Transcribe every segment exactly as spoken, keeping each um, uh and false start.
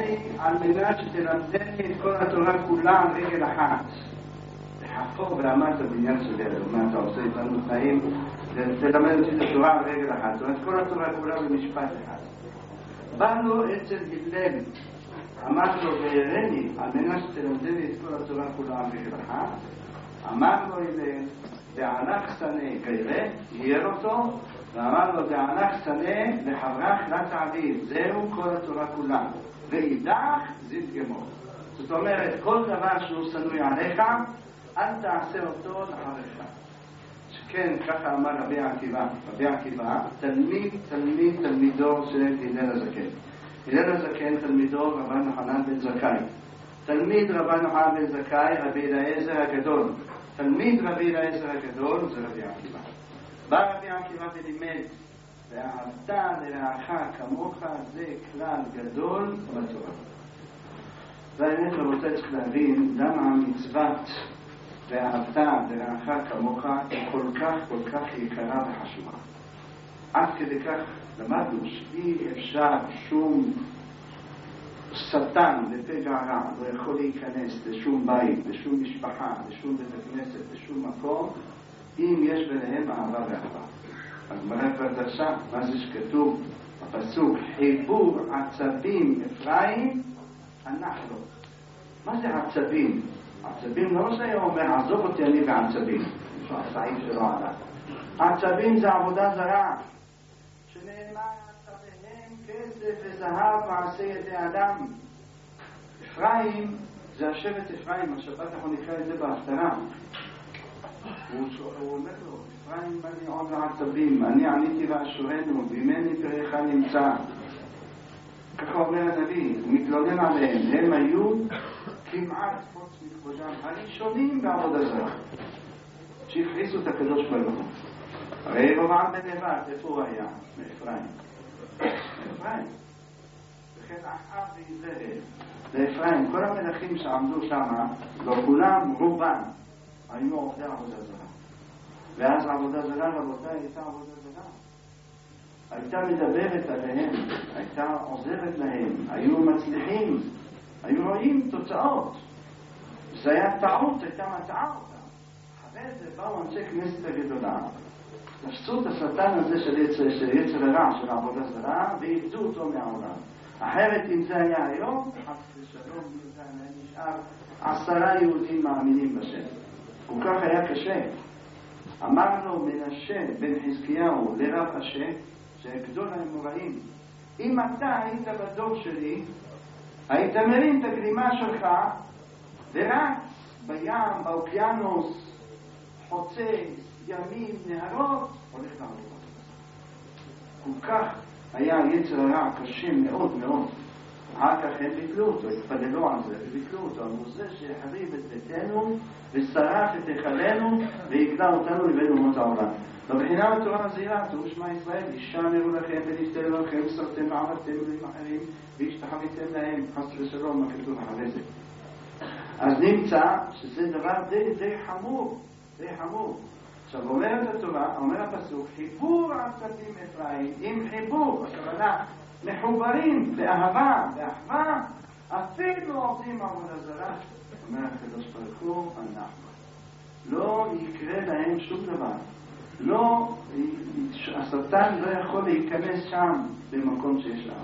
לי על מנת שתלמדני את כל התורה כולה על רגל אחת. תחפור ברמת הבניין שלי, מה אתה עושה איתנו תנאים, תלמד אותי את התורה על רגל אחת. זאת אומרת, כל התורה כולה במשפט אחד. בא לו אצל הלל, אמר לו והראני על מנת שתלמדני את כל התורה כולה על רגל אחת. אמר לו הלל, דענך שנא כירא, יהיה אותו, ואמר לו דענך שנא לחברך לתעביד, זהו כל התורה כולה. ואידך זית גמור. זאת אומרת, כל דבר שהוא שנוי עליך, אל תעשה אותו לחברך. שכן, ככה אמר רבי עקיבא. רבי עקיבא, תלמיד, תלמיד, תלמידו של הלל הזקן. הלל הזקן, תלמידו רבן יוחנן בן זכאי. תלמיד רבן יוחנן בן זכאי, רבי אליעזר הגדול. תלמיד רבי אליעזר הגדול זה רבי עקיבא. בא רבי עקיבא ולימד, ואהבת לרעך כמוך, זה כלל גדול בתורה. והאמת רבותיי צריך להבין למה המצוות ואהבת לרעך כמוך היא כל כך כל כך יקרה וחשובה. עד כדי כך למדנו שאי אפשר שום שטן ופגע רע לא יכול להיכנס לשום בית, לשום משפחה, לשום בית הכנסת, לשום מקום, אם יש ביניהם אהבה ואהבה. הגמרא כבר דרשה מה זה שכתוב בפסוק, חיבור עצבים אפרים אנחנו. מה זה עצבים? עצבים לא שהיה אומר עזוב אותי אני בעצבים, יש הסעיף שלא עלה. עצבים זה עבודה זרה שנאמר עצביהם כסף וזהב מעשה ידי אדם. אפרים זה השבט אפרים, השבת אנחנו נקרא את זה בהפטרה. הוא אומר לו, אפרים בני עוד לעצבים, אני עניתי לאשורנו, ממני פריך נמצא. ככה אומר הנביא, הוא מתלונן עליהם, הם היו כמעט חוץ מכבודם הראשונים בעבודה זרה שהכריזו את הקדוש ברוך הוא. הרי ירבעם בן נבט, איפה הוא היה? מאפרים. מאפרים. וכן אחאב ויזרעאל. לאפרים, כל המלכים שעמדו שם, לא כולם, רובם, היו עובדי עבודה זרה. ואז עבודה זרה, רבותיי, הייתה עבודה זרה. הייתה מדברת עליהם, הייתה עוזרת להם, היו מצליחים, היו רואים תוצאות. זה היה טעות, הייתה מטעה אותה. אחרי זה באו אנשי כנסת הגדולה, תפסו את השטן הזה של יצר, של יצר הרע, של העבודה זרה, ואיבדו אותו מהעולם. אחרת אם זה היה היום, חס ושלום, זה היה נשאר עשרה יהודים מאמינים בשם. כל כך היה קשה. אמר לו מנשה בן חזקיהו לרב אשה, שגדול האמוראים, אם אתה היית בדור שלי, היית מרים את הגלימה שלך ורץ בים, באוקיינוס, חוצה ימים, נהרות, הולך לעבוד. כל כך היה יצר הרע קשה מאוד מאוד. אחר כך הם ביטלו אותו, התפללו על זה וביטלו אותו. אמרו זה שהחריב את ביתנו ושרף את היכלנו והגלה אותנו לבין אומות העולם. ובחינה בתורה הזהירה, תראו שמע ישראל, אישה נראו לכם ונפתרו לכם, וסרתם ועבדתם דברים אחרים, והשתחוויתם להם, חס ושלום, מה כתוב אחרי זה. אז נמצא שזה דבר די, די חמור, די חמור. עכשיו אומרת התורה, אומר הפסוק, חיבור עצבים אפרים, עם חיבור, הכוונה, מחוברים באהבה, באחווה, אפילו עובדים עבודה זרה. אומר הקדוש ברוך הוא, אנחנו. לא יקרה להם שום דבר. לא, השטן לא יכול להיכנס שם במקום שיש לה.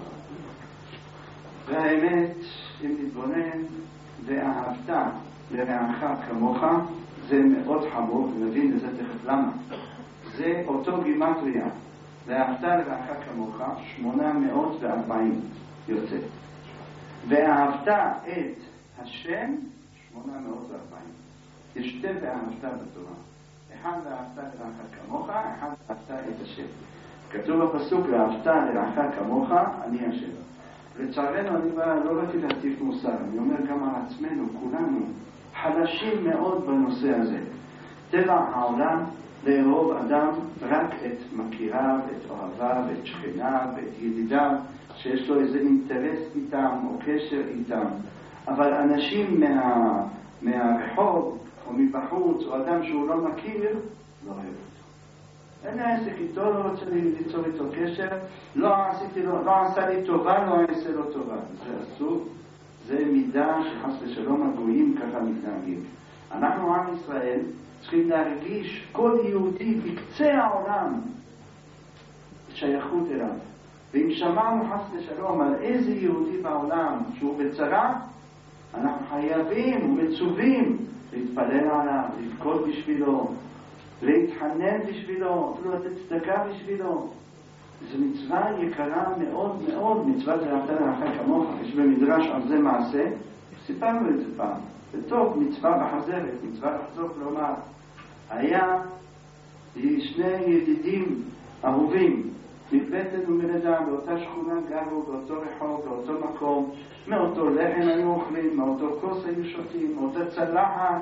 והאמת, אם נתבונן, ואהבת לרעך כמוך, זה מאוד חמור, ונבין לזה תכף למה. זה אותו גימטריה, ואהבת לרעך כמוך, שמונה מאות וארבעים יוצא. ואהבת את השם, שמונה מאות וארבעים. יש שתי ואהבת בתורה. אחד ואהבת לרעך כמוך, אחד ואהבת את השם. כתוב בפסוק, ואהבת לרעך כמוך, אני השם. לצערנו אני בא, לא רציתי להטיף מוסר, אני אומר גם על עצמנו, כולנו חלשים מאוד בנושא הזה. טבע העולם לאהוב אדם רק את מכיריו, את אוהביו, את שכניו, את ידידיו, שיש לו איזה אינטרס איתם או קשר איתם. אבל אנשים מה, מהרחוב או מבחוץ, או אדם שהוא לא מכיר, לא אוהב אותו. אין אין לי עסק איתו, לא רוצה ליצור איתו קשר, לא עשיתי לו, לא עשה לי טובה, לא אעשה לו טובה. זה אסור, זה מידה שחס ושלום הגויים ככה מתנהגים. אנחנו עם ישראל צריכים להרגיש כל יהודי בקצה העולם שייכות אליו. ואם שמענו חס ושלום על איזה יהודי בעולם שהוא בצרה, אנחנו חייבים ומצווים להתפלל עליו, לבכות בשבילו, להתחנן בשבילו, אפילו לתת צדקה בשבילו. זו מצווה יקרה מאוד מאוד, מצוות ואהבת לרעך כמוך. יש במדרש על זה מעשה, סיפרנו את זה פעם. וטוב, מצווה בחזרת, מצווה לחזור, כלומר, היה שני ידידים אהובים, מבטן ומלידה, באותה שכונה גרו, באותו רחוב, באותו מקום, מאותו לחם היו אוכלים, מאותו כוס היו שותים, מאותה צלחת,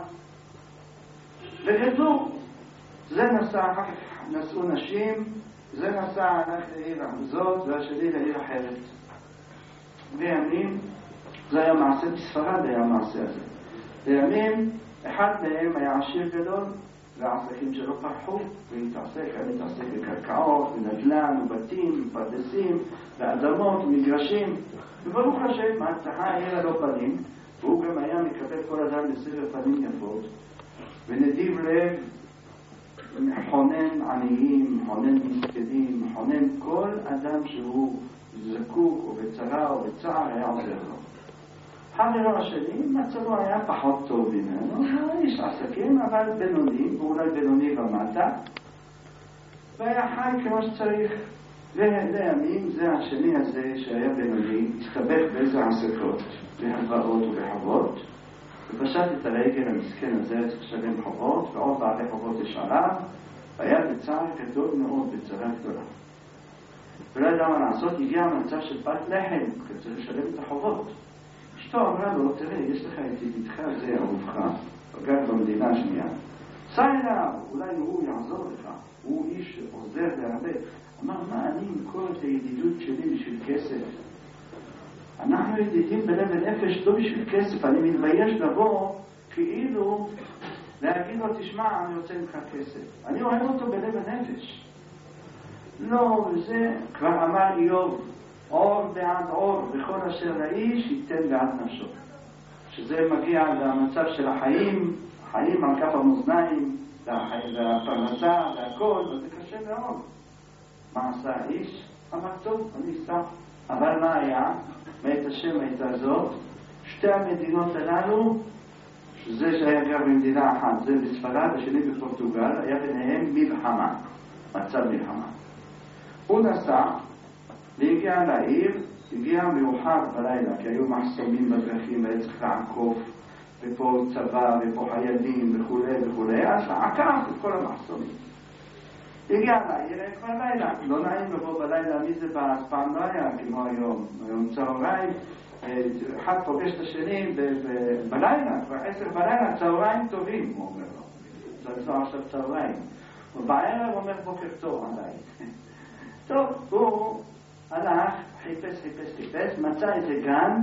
וגדלו. זה נסע, אחר כך נסעו נשים, זה נסע הלך לעיר הזאת, והשני לעיר אחרת. בימים, זה היה מעשה בספרד, היה המעשה הזה. בימים, אחד מהם היה עשיר גדול, והעסקים שלו פרחו, והתעסק, היה מתעסק בקרקעות, בנדל"ן, ובתים, פרדסים, באדמות, ומגרשים, וברוך השם, ההצלחה העירה לו פנים, והוא גם היה מקבל כל אדם בסבר פנים יפות, ונדיב לב, חונן עניים, חונן מסכנים, חונן כל אדם שהוא זקוק, או בצרה, או בצער, היה עוזר לו. חברו השני, מצבו היה פחות טוב ממנו, איש עסקים, אבל בינוני, ואולי בינוני ומטה, והיה חי כמו שצריך. ולימים זה השני הזה שהיה בינוני, הסתבך באיזה עסקות, בהלוואות ובחובות, ופשט את הרגל המסכן הזה, צריך לשלם חובות, ועוד בעלי חובות יש עליו, והיה בצער גדול מאוד, בצרה גדולה. ולא ידע מה לעשות, הגיע המצב של פת לחם, כי צריך לשלם את החובות. אשתו אמרה לו, תראה, יש לך את ידידך הזה, אהובך, פגע במדינה השנייה. סע אליו, אולי הוא יעזור לך, הוא איש עוזר להרבה. אמר, מה אני מקור את הידידות שלי בשביל כסף? אנחנו ידידים בלב ונפש, לא בשביל כסף, אני מתבייש לבוא כאילו להגיד לו, תשמע, אני רוצה ממך כסף. אני אוהב אותו בלב ונפש. לא, וזה כבר אמר איוב, אור בעד אור, וכל אשר לאיש ייתן בעד נפשו. שזה מגיע למצב של החיים, החיים על כף המאזניים, והפרנסה, והכל, וזה קשה מאוד. מה עשה האיש? אמר, טוב, אני אסתח. אבל מה היה? מאת השם הייתה זאת, שתי המדינות הללו, שזה שהיה גר במדינה אחת, זה בספרד, השני בפורטוגל, היה ביניהם מלחמה, מצב מלחמה. הוא נסע, והגיע לעיר, הגיע מאוחר בלילה, כי היו מחסומים בדרכים, והיה צריך לעקוף, ופה צבא, ופה חיילים, וכו' וכו', אז עקף את כל המחסומים. הגיע לעיר, היה כבר לילה, לא נעים לבוא בלילה, מי זה בא? אז פעם לא היה, כמו היום, היום צהריים, אחד פוגש את השני בלילה, כבר עשר בלילה, צהריים טובים, הוא אומר לו. זה לא עכשיו צהריים. ובערב הוא אומר בוקר טוב עליי. טוב, הוא הלך, חיפש, חיפש, חיפש, מצא איזה גן,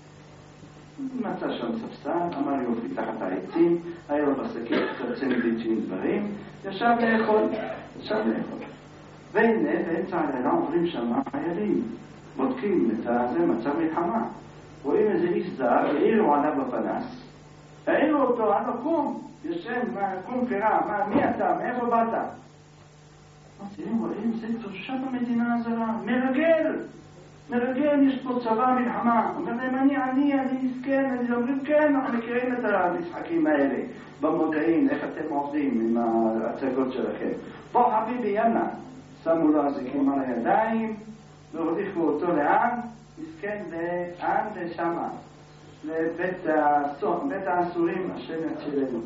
מצא שם ספסל, אמר יופי תחת העצים, היה לו בשקית, קצת סנדוויצ'ים דברים, ישב לאכול, ישב לאכול. והנה, באמצע הלילה עוברים שם חיילים, בודקים את זה, מצב מלחמה. רואים איזה איש זר, העירו עליו בפנס, העירו אותו, עלו קום, ישן, קום קרא, מה, מי אתה, מאיפה באת? אמרתי, רואים, זה תושב המדינה הזרה, מרגל, מרגל, יש פה צבא מלחמה. אומר להם, אני עני, אני מסכן, אני אומרים, כן, אנחנו מכירים את המשחקים האלה, במודעים, איך אתם עובדים עם ההצגות שלכם. פה חביבי, יאללה, שמו לו אזיקים על הידיים, והוליכו אותו לאן? מסכן לאן ושמה, לבית האסורים, השם יצילנו.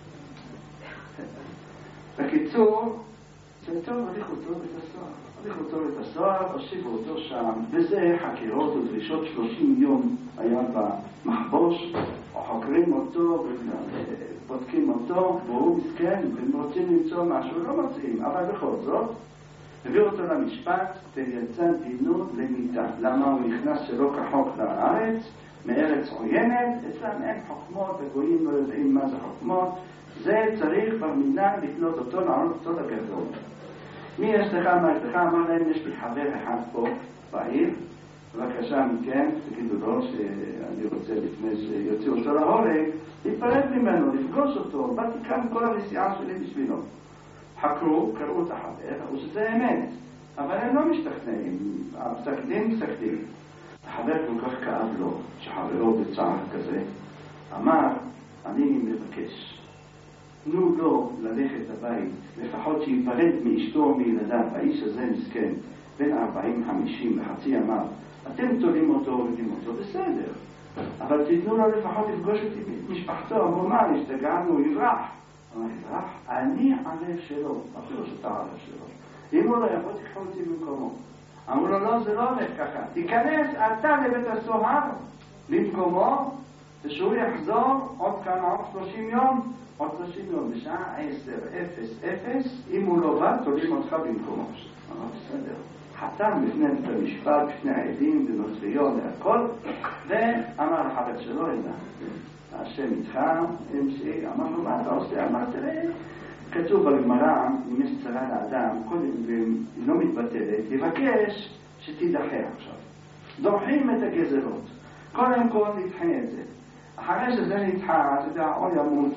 בקיצור, שטוב, הוליכו אותו בית הסוהר. הוליכו אותו בית הסוהר, הושיבו אותו שם, וזה חקירות ודרישות שלושים יום היה במחבוש, חוקרים אותו ובודקים אותו, והוא מסכן, והם רוצים למצוא משהו, לא מוצאים, אבל בכל זאת, הביאו אותו למשפט, ויצא דינו למיתה. למה הוא נכנס שלא כחוק לארץ, מארץ עוינת, אצלם אין חוכמות, וגויים לא יודעים מה זה חוכמות, זה צריך במדינה לקנות אותו, לעלות אותו לגרדום. מי יש לך, מה יש לך? אמר להם, יש לי חבר אחד פה בעיר, בבקשה מכם, תגידו לו שאני רוצה לפני שיוציאו אותו להורג, להתפרד ממנו, לפגוש אותו, באתי כאן כל הנסיעה שלי בשבילו. חקרו, קראו את החבר, או שזה אמת, אבל הם לא משתכנעים, הפסק דין פסק דין. החבר כל כך כאב לו, שחברו בצער כזה, אמר, אני מבקש, תנו לו ללכת הבית, לפחות שיפרד מאשתו ומילדיו, האיש הזה מסכן, בין ארבעים חמישים וחצי ימיו, אתם תולים אותו ובדים אותו, בסדר, אבל תתנו לו לפחות לפגוש את משפחתו, אמרו מה, השתגענו, הוא יברח. אמר, יברח? אני הלב שלו, אפילו שאתה הלב שלו. אם הוא לא יכול, תקחו אותי במקומו. אמרו לו, לא, זה לא הולך ככה. תיכנס אתה לבית הסוהר, במקומו, ושהוא יחזור עוד כמה, עוד שלושים יום, עוד שלושים יום, בשעה עשר, אפס, אפס, אם הוא לא בא, תולים אותך במקומו. אמר, בסדר. חתם בפני את המשפט, בפני העדים, בנוצריות, והכל, ואמר לחבר שלו, אלא, השם איתך, אמצעי, אמר לו, מה אתה עושה? אמר, תראה, כתוב בגמרא, אם יש צרה לאדם, קודם, והיא לא מתבטלת, יבקש שתידחה עכשיו. דוחים את הגזרות. קודם כל נדחה את זה. אחרי שזה נדחה, אתה יודע, או ימות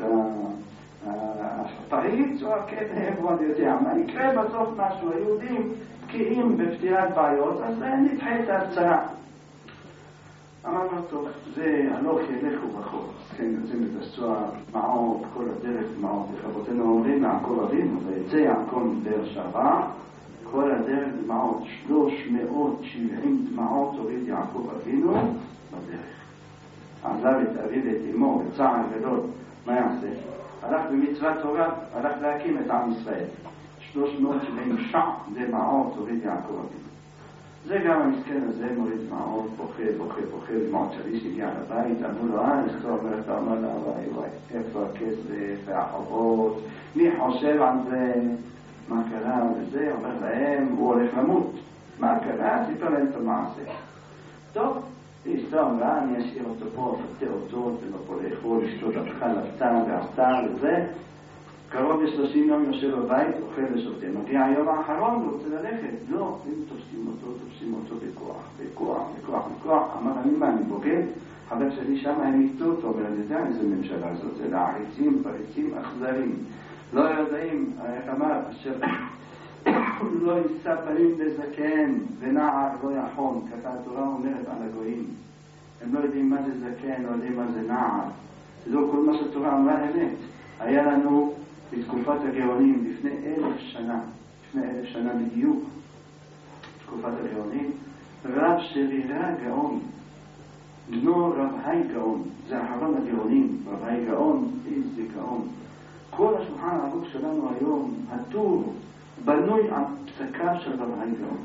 הפריץ, או הכתב, או אני יודע, מה יקרה בסוף משהו, היהודים, כי אם בפתירת בעיות, אז נדחה את הצרה. אמר לו, טוב, זה הלוך ילך ובחור. כן, יוצאים את הסוהר, מעוד, כל הדרך מעוד. וחברותינו אומרים, יעקב אבינו, ויצא יעקב מבאר שבע, כל הדרך מעוד, שלוש מאות שבעים דמעות הוריד יעקב אבינו בדרך. עזב את אביו ואת אמו, בצער גדול, מה יעשה? הלך במצוות תורה, הלך להקים את עם ישראל. שלוש מאות שבעים דמעות הוריד יעקב אבינו. זה גם המסכן הזה מוריד דמעות, בוכה, בוכה, בוכה, דמעות שלי שהגיע לבית, אמרו לו, אה, איך אתה אומר, אתה אומר לה, וואי, וואי, איפה הכסף, והחובות, מי חושב על זה, מה קרה וזה, אומר להם, הוא הולך למות. מה קרה? סיפר להם את המעשה. טוב, אשתו אמרה, אני אשאיר אותו פה, אפתה אותו, ולא פה לאכול, אשתו דפחה לפתה ועשתה וזה. קרוב ל-שלושים יום יושב בבית, אוכל ושותה. מגיע היום האחרון, הוא רוצה ללכת. לא, אם תופסים אותו, תופסים אותו בכוח, בכוח, בכוח, בכוח. אמר, אני מה, אני בוגד? חבר שלי שם, הם איתו אותו, אומר, אני יודע איזה ממשלה זאת, זה לעריצים, פריצים, אכזרים. לא יודעים, איך אמר, אשר לא יישא פנים לזקן, ונער לא יחון, כתב התורה אומרת על הגויים. הם לא יודעים מה זה זקן, לא יודעים מה זה נער. זה לא כל מה שהתורה אמרה אמת. היה לנו בתקופת הגאונים, לפני אלף שנה, לפני אלף שנה בדיוק, תקופת הגאונים, רב שרירה גאון, בנו רבי גאון, זה אחרון הגאונים, רבי גאון, איזה גאון. כל השולחן הערוך שלנו היום, הטור, בנוי על פסקה של רבי גאון.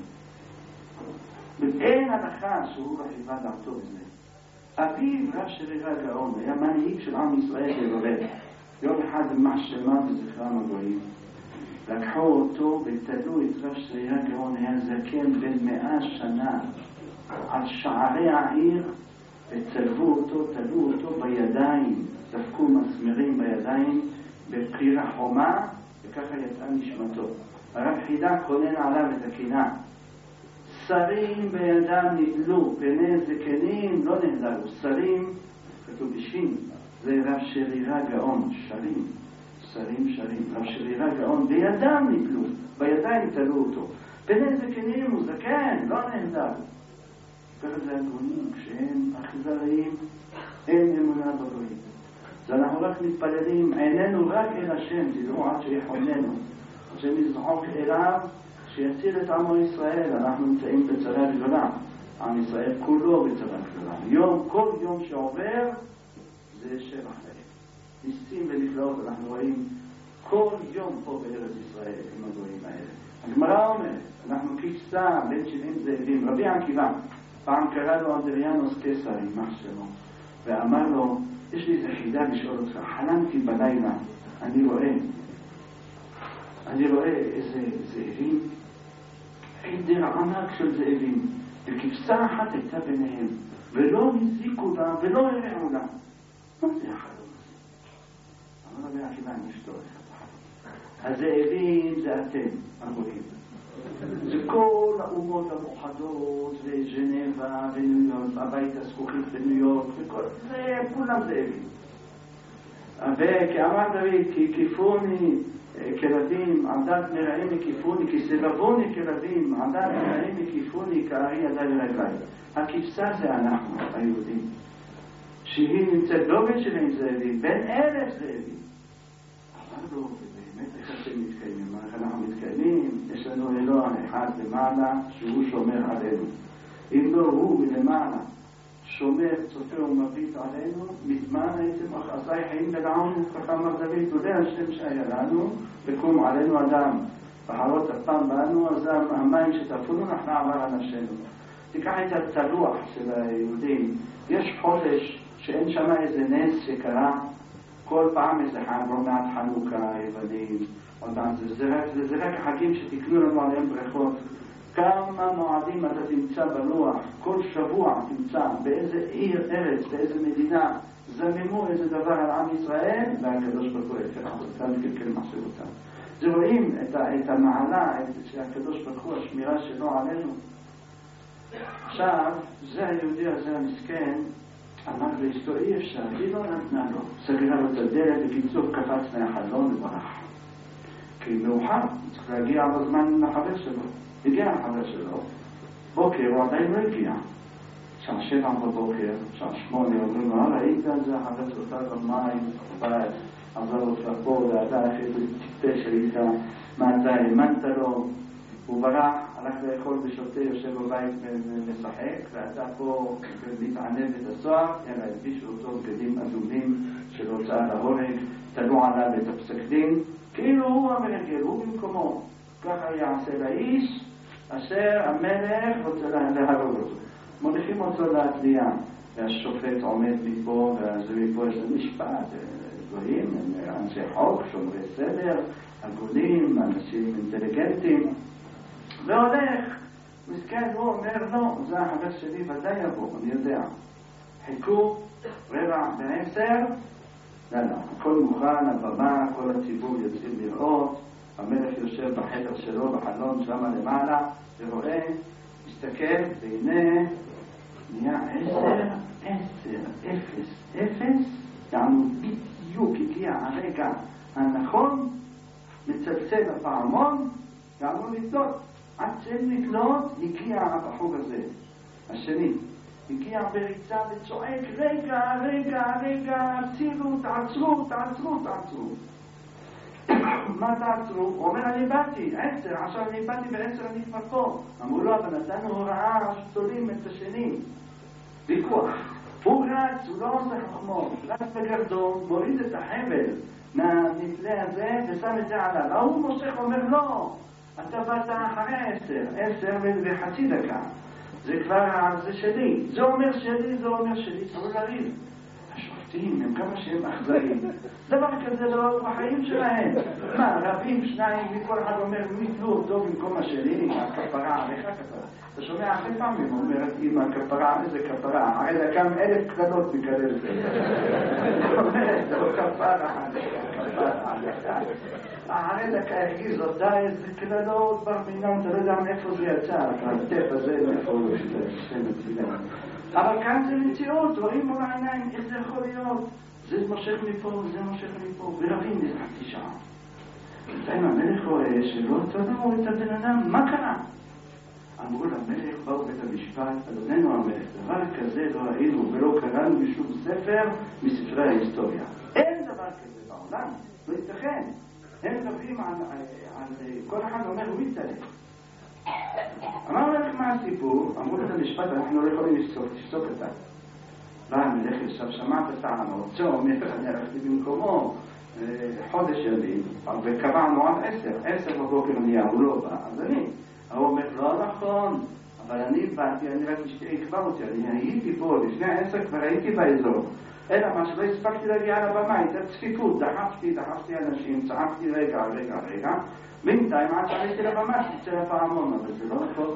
ואין הלכה שהוא רחיבה דעתו בזה. אביו רב שרירה גאון, היה מנהיג של עם ישראל בבבל. יום אחד במחשמה בזכרם הגויים, לקחו אותו ותלו את רב שרירה גאון, היה זקן בן מאה שנה, על שערי העיר, וצלבו אותו, תלו אותו בידיים, דפקו מסמרים בידיים, בבחירה חומה, וככה יצאה נשמתו. הרב חידה כונן עליו את הקינה. שרים בידם נדלו, פני זקנים לא נדלו, שרים, כתוב בשין, זה רב שרירה גאון, שרים, שרים שרים, רב שרירה גאון, בידם נדלו, בידיים תלו אותו. פני זקנים הוא זקן, לא נדלו. ככה זה הגונים, כשהם אכזריים, אין אמונה בגויים. אז אנחנו רק מתפללים, עינינו רק אל השם, תדעו עד שיחוננו. שנזחוק אליו, שיציל את עמו ישראל. אנחנו נמצאים בצרה גדולה. עם ישראל כולו בצרה גדולה. יום, כל יום שעובר, זה שבח להם. ניסים ונפלאות, אנחנו רואים כל יום פה בארץ ישראל עם הגויים האלה. הגמרא אומרת, אנחנו כבשה בין שבעים זאבים. רבי עקיבא, פעם קרא לו אנדריאנוס קיסר, יימח שמו, ואמר לו, יש לי איזה חידה לשאול אותך, חלמתי בלילה, אני רואה, אני רואה איזה זאבים, עדר ענק של זאבים, וכבשה אחת הייתה ביניהם, ולא הזיקו לה, ולא הראו לה. מה זה החלום הזה? אמר רבי עקיבא, אני אשתור לך את החלום. הזאבים זה אתם, הגויים. האומות המאוחדות, וז'נבה, והבית הזכוכית בניו יורק, וכל זה, כולם זאבים. וכאמר דוד, כי כיפוני כלבים, עדת מרעים מקיפוני, כי סבבוני כלבים, עדת מרעים מקיפוני, כארי ידי לרגלי. הכבשה זה אנחנו, היהודים, שהיא נמצאת לא בין שבעים זאבים, בין אלף זאבים. אבל לא, באמת, איך אתם מתקיימים? איך אנחנו מתקיימים? יש לנו אלוה אחד למעלה, שהוא שומר עלינו. אם לא הוא מלמעלה, שומר, צופה ומביט עלינו, מזמן הייתם אחזי חיים בלענו, ככה אמר דוד, תודה השם שהיה לנו, וקום עלינו אדם, בחרות הפעם בנו, אז המים שטפונו נחנה עבר על נפשנו. תיקח את הצלוח של היהודים, יש חודש שאין שם איזה נס שקרה, כל פעם איזה חג, לא מעט חנוכה, יוונים, זה רק החגים שתקנו לנו עליהם ברכות. כמה מועדים אתה תמצא בלוח, כל שבוע תמצא באיזה עיר, ארץ, באיזה מדינה, זממו איזה דבר על עם ישראל, והקדוש ברוך הוא הפך אותם ככל מחשבותם. זה רואים את, את המעלה, את שהקדוש ברוך הוא, השמירה שלו עלינו. עכשיו, זה היהודי הזה המסכן, אמר לאשתו אי אפשר, היא לא נתנה לו, סגרה לו את הדלת, בקיצור קפץ מהחלון וברח. כי מאוחר, צריך להגיע בזמן לחבר שלו. הגיע החבר שלו, בוקר הוא עדיין לא הגיע. שעה שבע בבוקר, שעה שמונה, אומרים לו, ראית זה החבר שלך במים, בבית, עזר אותך פה, ואתה אחרי טיפטה שלך, מה אתה האמנת לו, הוא ברח, הלך לאכול ושותה, יושב בבית ומשחק, ואתה פה מתענב את הסוהר, אלא הלבישו אותו בגדים אדומים של הוצאה להורג, תלו עליו את הפסק דין, כאילו הוא המרגל, הוא במקומו. ככה יעשה לאיש אשר המלך רוצה להרוג אותו. מוליכים אותו להתלייה, והשופט עומד מפה, וזה מפה יש משפט, גויים, אנשי חוק, שומרי סדר, הגונים, אנשים אינטליגנטים, והולך, מסכן, הוא אומר, לא, זה החבר שלי ודאי יבוא, אני יודע. חיכו רבע בעשר, לא, לא, הכל מוכן, הבמה, כל הציבור יוצאים לראות, המלך יושב בחדר שלו, בחלון שם למעלה, ורואה, מסתכל, והנה, נהיה עשר, עשר, אפס, אפס, יענו בדיוק הגיע הרגע הנכון, מצלצל הפעמון, יענו לתלות, עד שאין לתלות, הגיע הבחור הזה, השני, הגיע בריצה וצועק, רגע, רגע, רגע, צילו, תעצרו, תעצרו, תעצרו. מה תעצרו? הוא אומר, אני באתי, עשר, עכשיו אני באתי בעשר, אני כבר פה. אמרו לו, אבל נתנו הוראה שצולים את השני. ויכוח. הוא רץ, הוא לא עושה חכמות, רץ בגרדום, מוריד את החבל מהנפלה הזה ושם את זה עליו. ההוא מושך אומר, לא, אתה באת אחרי עשר, עשר וחצי דקה. זה כבר, זה שלי. זה אומר שלי, זה אומר שלי, צריך לריב. השופטים הם כמה שהם אכזרים. דבר כזה לא בחיים שלהם. מה, רבים שניים, וכל אחד אומר, מי תלו אותו במקום השני, הכפרה עליך כפרה. אתה שומע אחרי פעמים, אומרת, אמא, כפרה, איזה כפרה, הרי קם אלף קללות מקלל זה. אומרת, זה לא כפרה עליך, כפרה עליך. הרי דקה הרגיז אותה, איזה קללות, בר מינם, אתה לא יודע מאיפה זה יצא, הטף הזה, מאיפה הוא שתי מצילה. אבל כאן זה מציאות, רואים מול העיניים, איך זה יכול להיות? זה מושך מפה וזה מושך מפה, ורבים איזה חצי שעה. בינתיים המלך רואה שלא תדעו את הבן אדם, מה קרה? אמרו למלך, באו בית המשפט, אדוננו המלך, דבר כזה לא ראינו ולא קראנו בשום ספר מספרי ההיסטוריה. אין דבר כזה בעולם, לא ייתכן. הם מדברים על, על כל אחד אומר, הוא מתעלם. אמר לך מה הסיפור, אמרו את המשפט, אנחנו לא יכולים לשתוק אותה. בא המלך ישב, שמע את הטענות, זה אומר, אני הלכתי במקומו חודש ימים, וקבענו על עשר, עשר בבוקר נהיה, הוא לא בא, אז אני. הוא אומר, לא נכון, אבל אני באתי, אני רק אקבע אותי, אני הייתי פה, לפני עשר כבר הייתי באזור. אלא מה שלא הספקתי להגיע לבמה, הייתה צפיפות, דחפתי, דחפתי אנשים, צעקתי רגע, רגע, רגע, בינתיים עד שעליתי לבמה, תצא לפעמון, אבל זה לא נכון.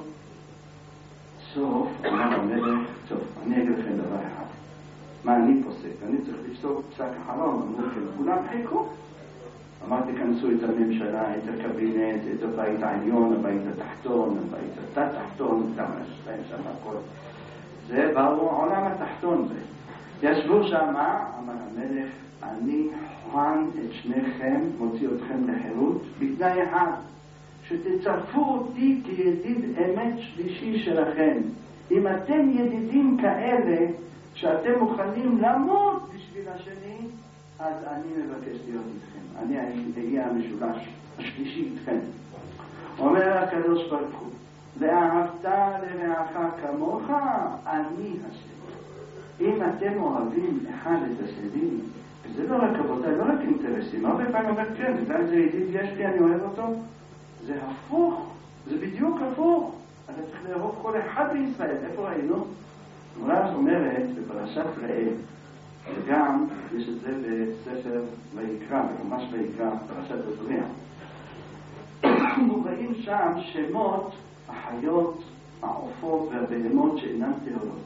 סוף, אמר המלך, טוב, אני אגיד לכם דבר אחד. מה אני פוסק? אני צריך לפסוק פסק החלום, אמרו כן, כולם חיכו. אמרתי, כנסו את הממשלה, את הקבינט, את הבית העליון, הבית התחתון, הבית התת-תחתון, גם יש להם שם הכל. זה ברור, העולם התחתון זה. ישבו שם, אמר המלך, אני חוון את שניכם, מוציא אתכם לחירות, בתנאי אחד, שתצרפו אותי כידיד אמת שלישי שלכם. אם אתם ידידים כאלה, שאתם מוכנים למות בשביל השני, אז אני מבקש להיות איתכם. אני אהיה המשולש השלישי איתכם. אומר הקדוש ברוך הוא, ואהבת לרעך כמוך, אני השני. אם אתם אוהבים אחד את השני, זה לא רק עבודה, לא רק אינטרסים. הרבה פעמים אומר, כן, זה ידיד יש לי, אני אוהב אותו. זה הפוך, זה בדיוק הפוך. אתה צריך לאהוב כל אחד בישראל. איפה ראינו? מורה אומרת בפרשת ראה, וגם יש את זה בספר ויקרא, ממש ויקרא, פרשת הזריע. מובאים שם שמות החיות, העופות והבהמות שאינן טהורות.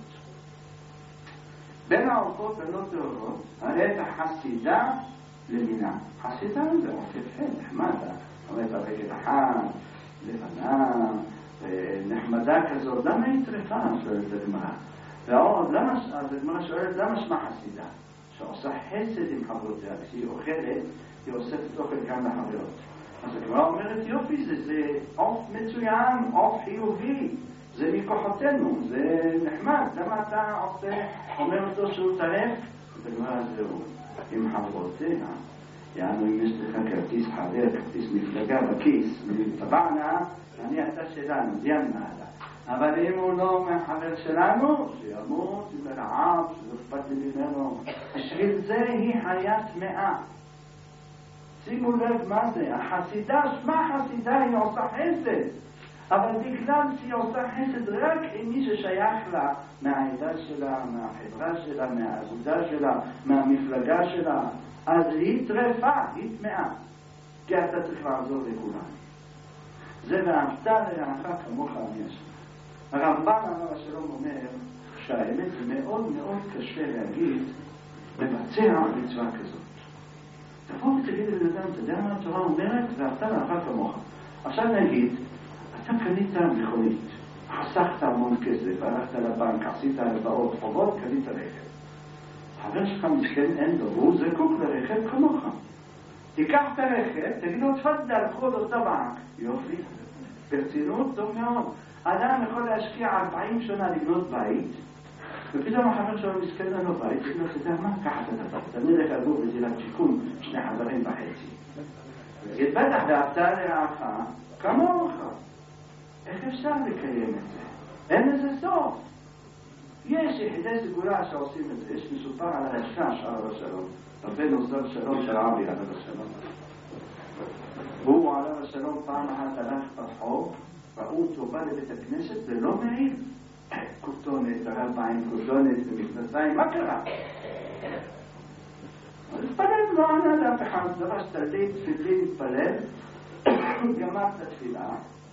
בין העופות ולא טהורות, הרי את החסידה למינה. חסידה זה עופת נחמדה, אומרת הרגל אחת, לבנה, נחמדה כזאת. למה היא טרפה? שואלת הגמרא. ועוד, אז הגמרא שואלת, למה שמה חסידה? שעושה חסד עם חברותיה, כשהיא אוכלת, היא אוספת אוכל גם לחברות. אז הגמרא אומרת, יופי, זה, זה עוף מצוין, עוף חיובי, זה מכוחותינו, זה נחמד. למה אתה עושה, אומר אותו שהוא טרף? אז הגמרא זהו, עם חברותיה, יענו אם יש לך כרטיס חבר, כרטיס מפלגה בכיס, מטבענה, אני אתה שלנו, דיין מעלה. אבל אם הוא לא מהחבר שלנו, שימות, מרעב, שזה אכפת לי ממנו. בשביל זה היא חיית טמאה. שימו לב מה זה, החסידה, שמה חסידה, היא עושה חסד. אבל בגלל שהיא עושה חסד רק עם מי ששייך לה, מהעדה שלה, מהחברה שלה, מהעבודה שלה, מהמפלגה שלה, אז היא טרפה, היא טמאה. כי אתה צריך לעזור לכולם. זה ואהבת לרעך כמוך אני השם. הרמב"ן אמר השלום אומר שהאמת זה מאוד מאוד קשה להגיד לבצע מצווה כזאת. תבוא ותגיד לבדם, אתה יודע מה התורה אומרת? ואהבת לרעך כמוך. עכשיו נגיד, אתה קנית מכונית, חסכת המון כסף, הלכת לבנק, עשית הלוואות, חובות, קנית רכב. חבר שלך מסכן אין לו, והוא זקוק לרכב כמוך. תיקח את הרכב, תגיד לו, תפדל, חוד אותו בנק. יופי, ברצינות טוב מאוד. אדם יכול להשקיע ארבעים שנה לבנות בית, ופתאום החבר שלו מסכן לנו בית, תגיד לו, אתה יודע מה? ככה אתה דבר, אתה נלך לגור בדירת שיקום, שני חדרים וחצי. תגיד, בטח, ואהבת לרעך כמוך. איך אפשר לקיים את זה? אין לזה סוף. יש יחידי סגולה שעושים את זה. יש מסופר על הרשש, עליו השלום. רבנו זר שלום של עבי עליו השלום. הוא עליו השלום פעם אחת הלך ברחוב, ראו אותו בא לבית הכנסת ולא מעיל. כותונת, הרביים, כותונת ומכנסיים, מה קרה? אז התפלל, לא ענה לאף אחד, דרש תלתית, תפילין, התפלל, גמר את התפילה.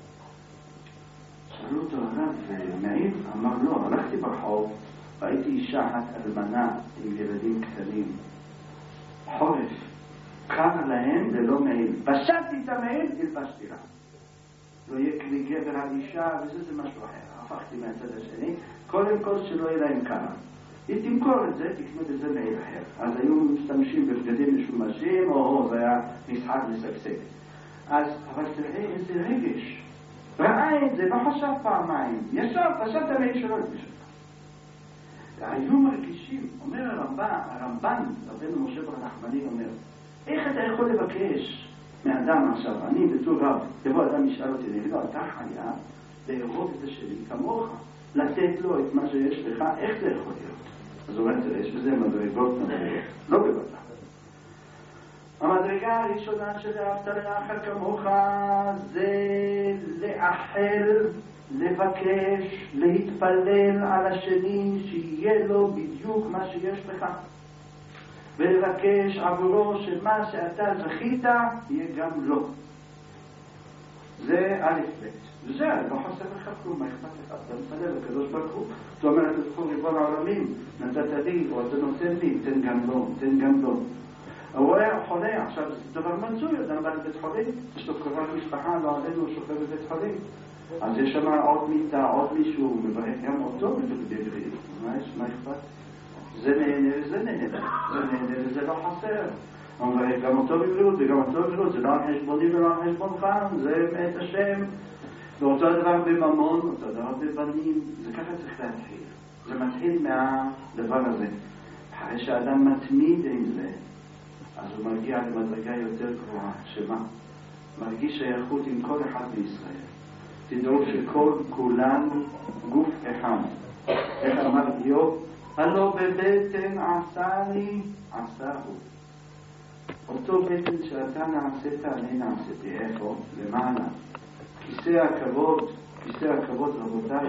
שאלו אותו הרב מעיל, אמר לא, הלכתי ברחוב, ראיתי אישה אחת אלמנה עם ילדים קטנים. חורף, קר להם ולא מעיל. בשבתי את המעיל, הלבשתי לה. לא יהיה כלי גבר על אישה, וזה זה משהו אחר. הפכתי מהצד השני, קודם כל שלא יהיה להם קרה. היא תמכור את זה, תקנו לזה מעיל אחר. אז היו משתמשים בבגדים משומשים, או זה היה משחק משגשג. אז, אבל תראה איזה רגש. ראה את זה, לא חשב פעמיים. ישב, חשב את המעיל שלו לבשת. היו מרגישים, אומר הרמב"ן, הרמב"ן, רבנו משה בר נחמני אומר, איך אתה יכול לבקש מאדם עכשיו, אני בתור רב, תבוא אדם ישאל אותי, נגיד לו, אתה חייב לאהוב את השני כמוך, לתת לו את מה שיש לך, איך זה יכול להיות? אז הוא אומר, תראה, יש בזה מדרגות מדרגות, לא בבטח. המדרגה הראשונה של אהבת לרעך כמוך זה לאחל, לבקש, להתפלל על השני שיהיה לו בדיוק מה שיש לך, ולבקש עבורו שמה שאתה זכית יהיה גם לו. זה א' ב'. וזה לא חסר לך כלום, מה אכפת לך? אתה מתפלל לקדוש ברוך הוא, אתה אומר את זכור ריבון העולמים, נתת לי או אתה נותן לי, תן גם לו, תן גם לו. הוא רואה חולה, עכשיו זה דבר מצוי, אדם בא לבית חולים, יש לו קרוב משפחה, לא עלינו, הוא שוכב בבית חולים. אז יש שם עוד מיטה, עוד מישהו, מברך גם אותו בבריאות. מה יש, מה אכפת? זה נהנה וזה נהנה, זה נהנה וזה לא חסר. הוא מברך גם אותו בבריאות וגם אותו בבריאות, זה לא על חשבוני ולא על חשבונך, זה מאת השם. ואותו דבר בממון, אותו דבר בבנים, זה ככה צריך להתחיל. זה מתחיל מהדבר הזה. אחרי שהאדם מתמיד עם זה, אז הוא מגיע למדרגה יותר גבוהה, שמה? מרגיש שייכות עם כל אחד בישראל. תדעו שכל כולנו גוף אחד. איך אמר איוב? הלא בבטן עשני עשהו. אותו בטן שאתה נעשית, אני נעשיתי. איפה? למעלה. כיסא הכבוד, כיסא הכבוד רבותיי.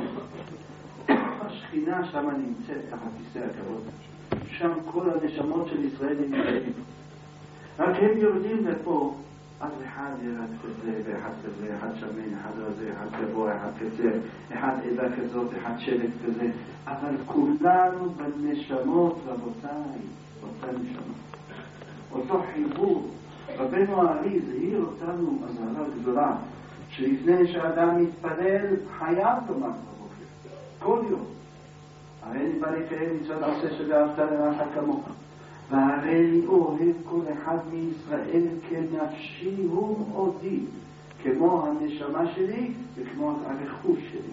השכינה שם נמצאת תחת כיסא הכבוד. שם כל הנשמות של ישראל נמצאים. רק הם יורדים לפה, אז אחד ירד כזה, ואחד כזה, אחד שמן, אחד רזה, אחד גבוה, אחד כזה, אחד עדה כזאת, אחד שלט כזה. אבל כולנו בנשמות, רבותיי, אותה נשמות. אותו חיבור. רבנו הארי זהיר אותנו אזהרה גדולה, שלפני שאדם מתפלל, חייב לומר בבוקר. כל יום. הרי אני בא לקיים מצוות עשה שאהבת לרעך כמוך. והרי אני אוהב כל אחד מישראל כנפשי הוא עודי, כמו הנשמה שלי וכמו הרכוש שלי.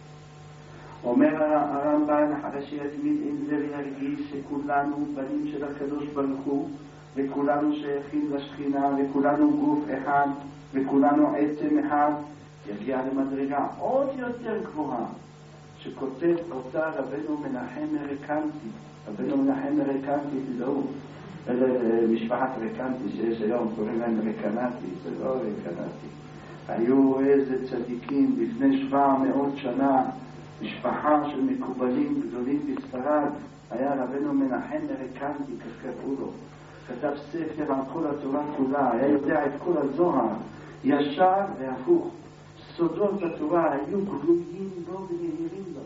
אומר הרמב"ן, אחרי שיתמיד עם זה וירגיש שכולנו בנים של הקדוש ברוך הוא, וכולנו שייכים לשכינה, וכולנו גוף אחד, וכולנו עצם אחד, יגיע למדרגה עוד יותר גבוהה, שכותב אותה רבנו מנחם מרקנטי. רבנו מנחם מרקנטי, תדעו, אלה משפחת רקנטי שיש היום, קוראים להם רקנטי, זה לא רקנטי. היו איזה צדיקים לפני שבע מאות שנה, משפחה של מקובלים גדולים בספרד, היה רבנו מנחם מרקנטי, כך קראו לו. כתב ספר על כל התורה כולה, היה יודע את כל הזוהר, ישר והפוך. סודות התורה היו גלויים לו ונהירים לו.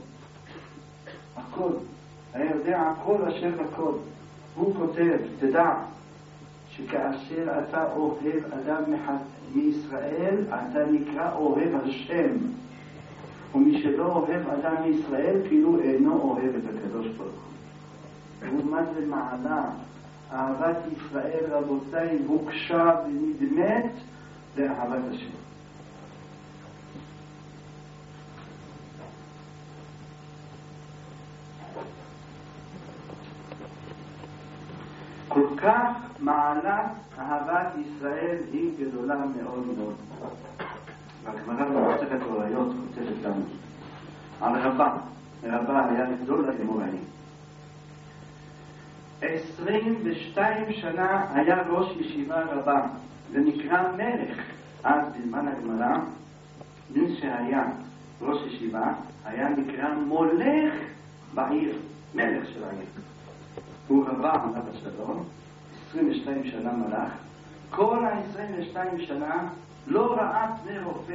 הכל. היה יודע הכל אשר הכל. הוא כותב, תדע, שכאשר אתה אוהב אדם מישראל, אתה נקרא אוהב השם. ומי שלא אוהב אדם מישראל, כאילו אינו אוהב את הקדוש ברוך הוא. ומה זה מעלה? אהבת ישראל רבותיי הוקשה ונדמת לאהבת השם. כל כך מעלת אהבת ישראל היא גדולה מאוד מאוד. והגמרא במסכת הוריות כותבת לנו על רבא. רבא היה גדול האמוראים. עשרים ושתיים שנה היה ראש ישיבה רבה ונקרא מלך. אז בזמן הגמרא, מי שהיה ראש ישיבה היה נקרא מולך בעיר, מלך של העיר. הוא רבה עליו השלום, עשרים ושתיים שנה מלך. כל ה-עשרים ושתיים שנה לא ראה פני רופא.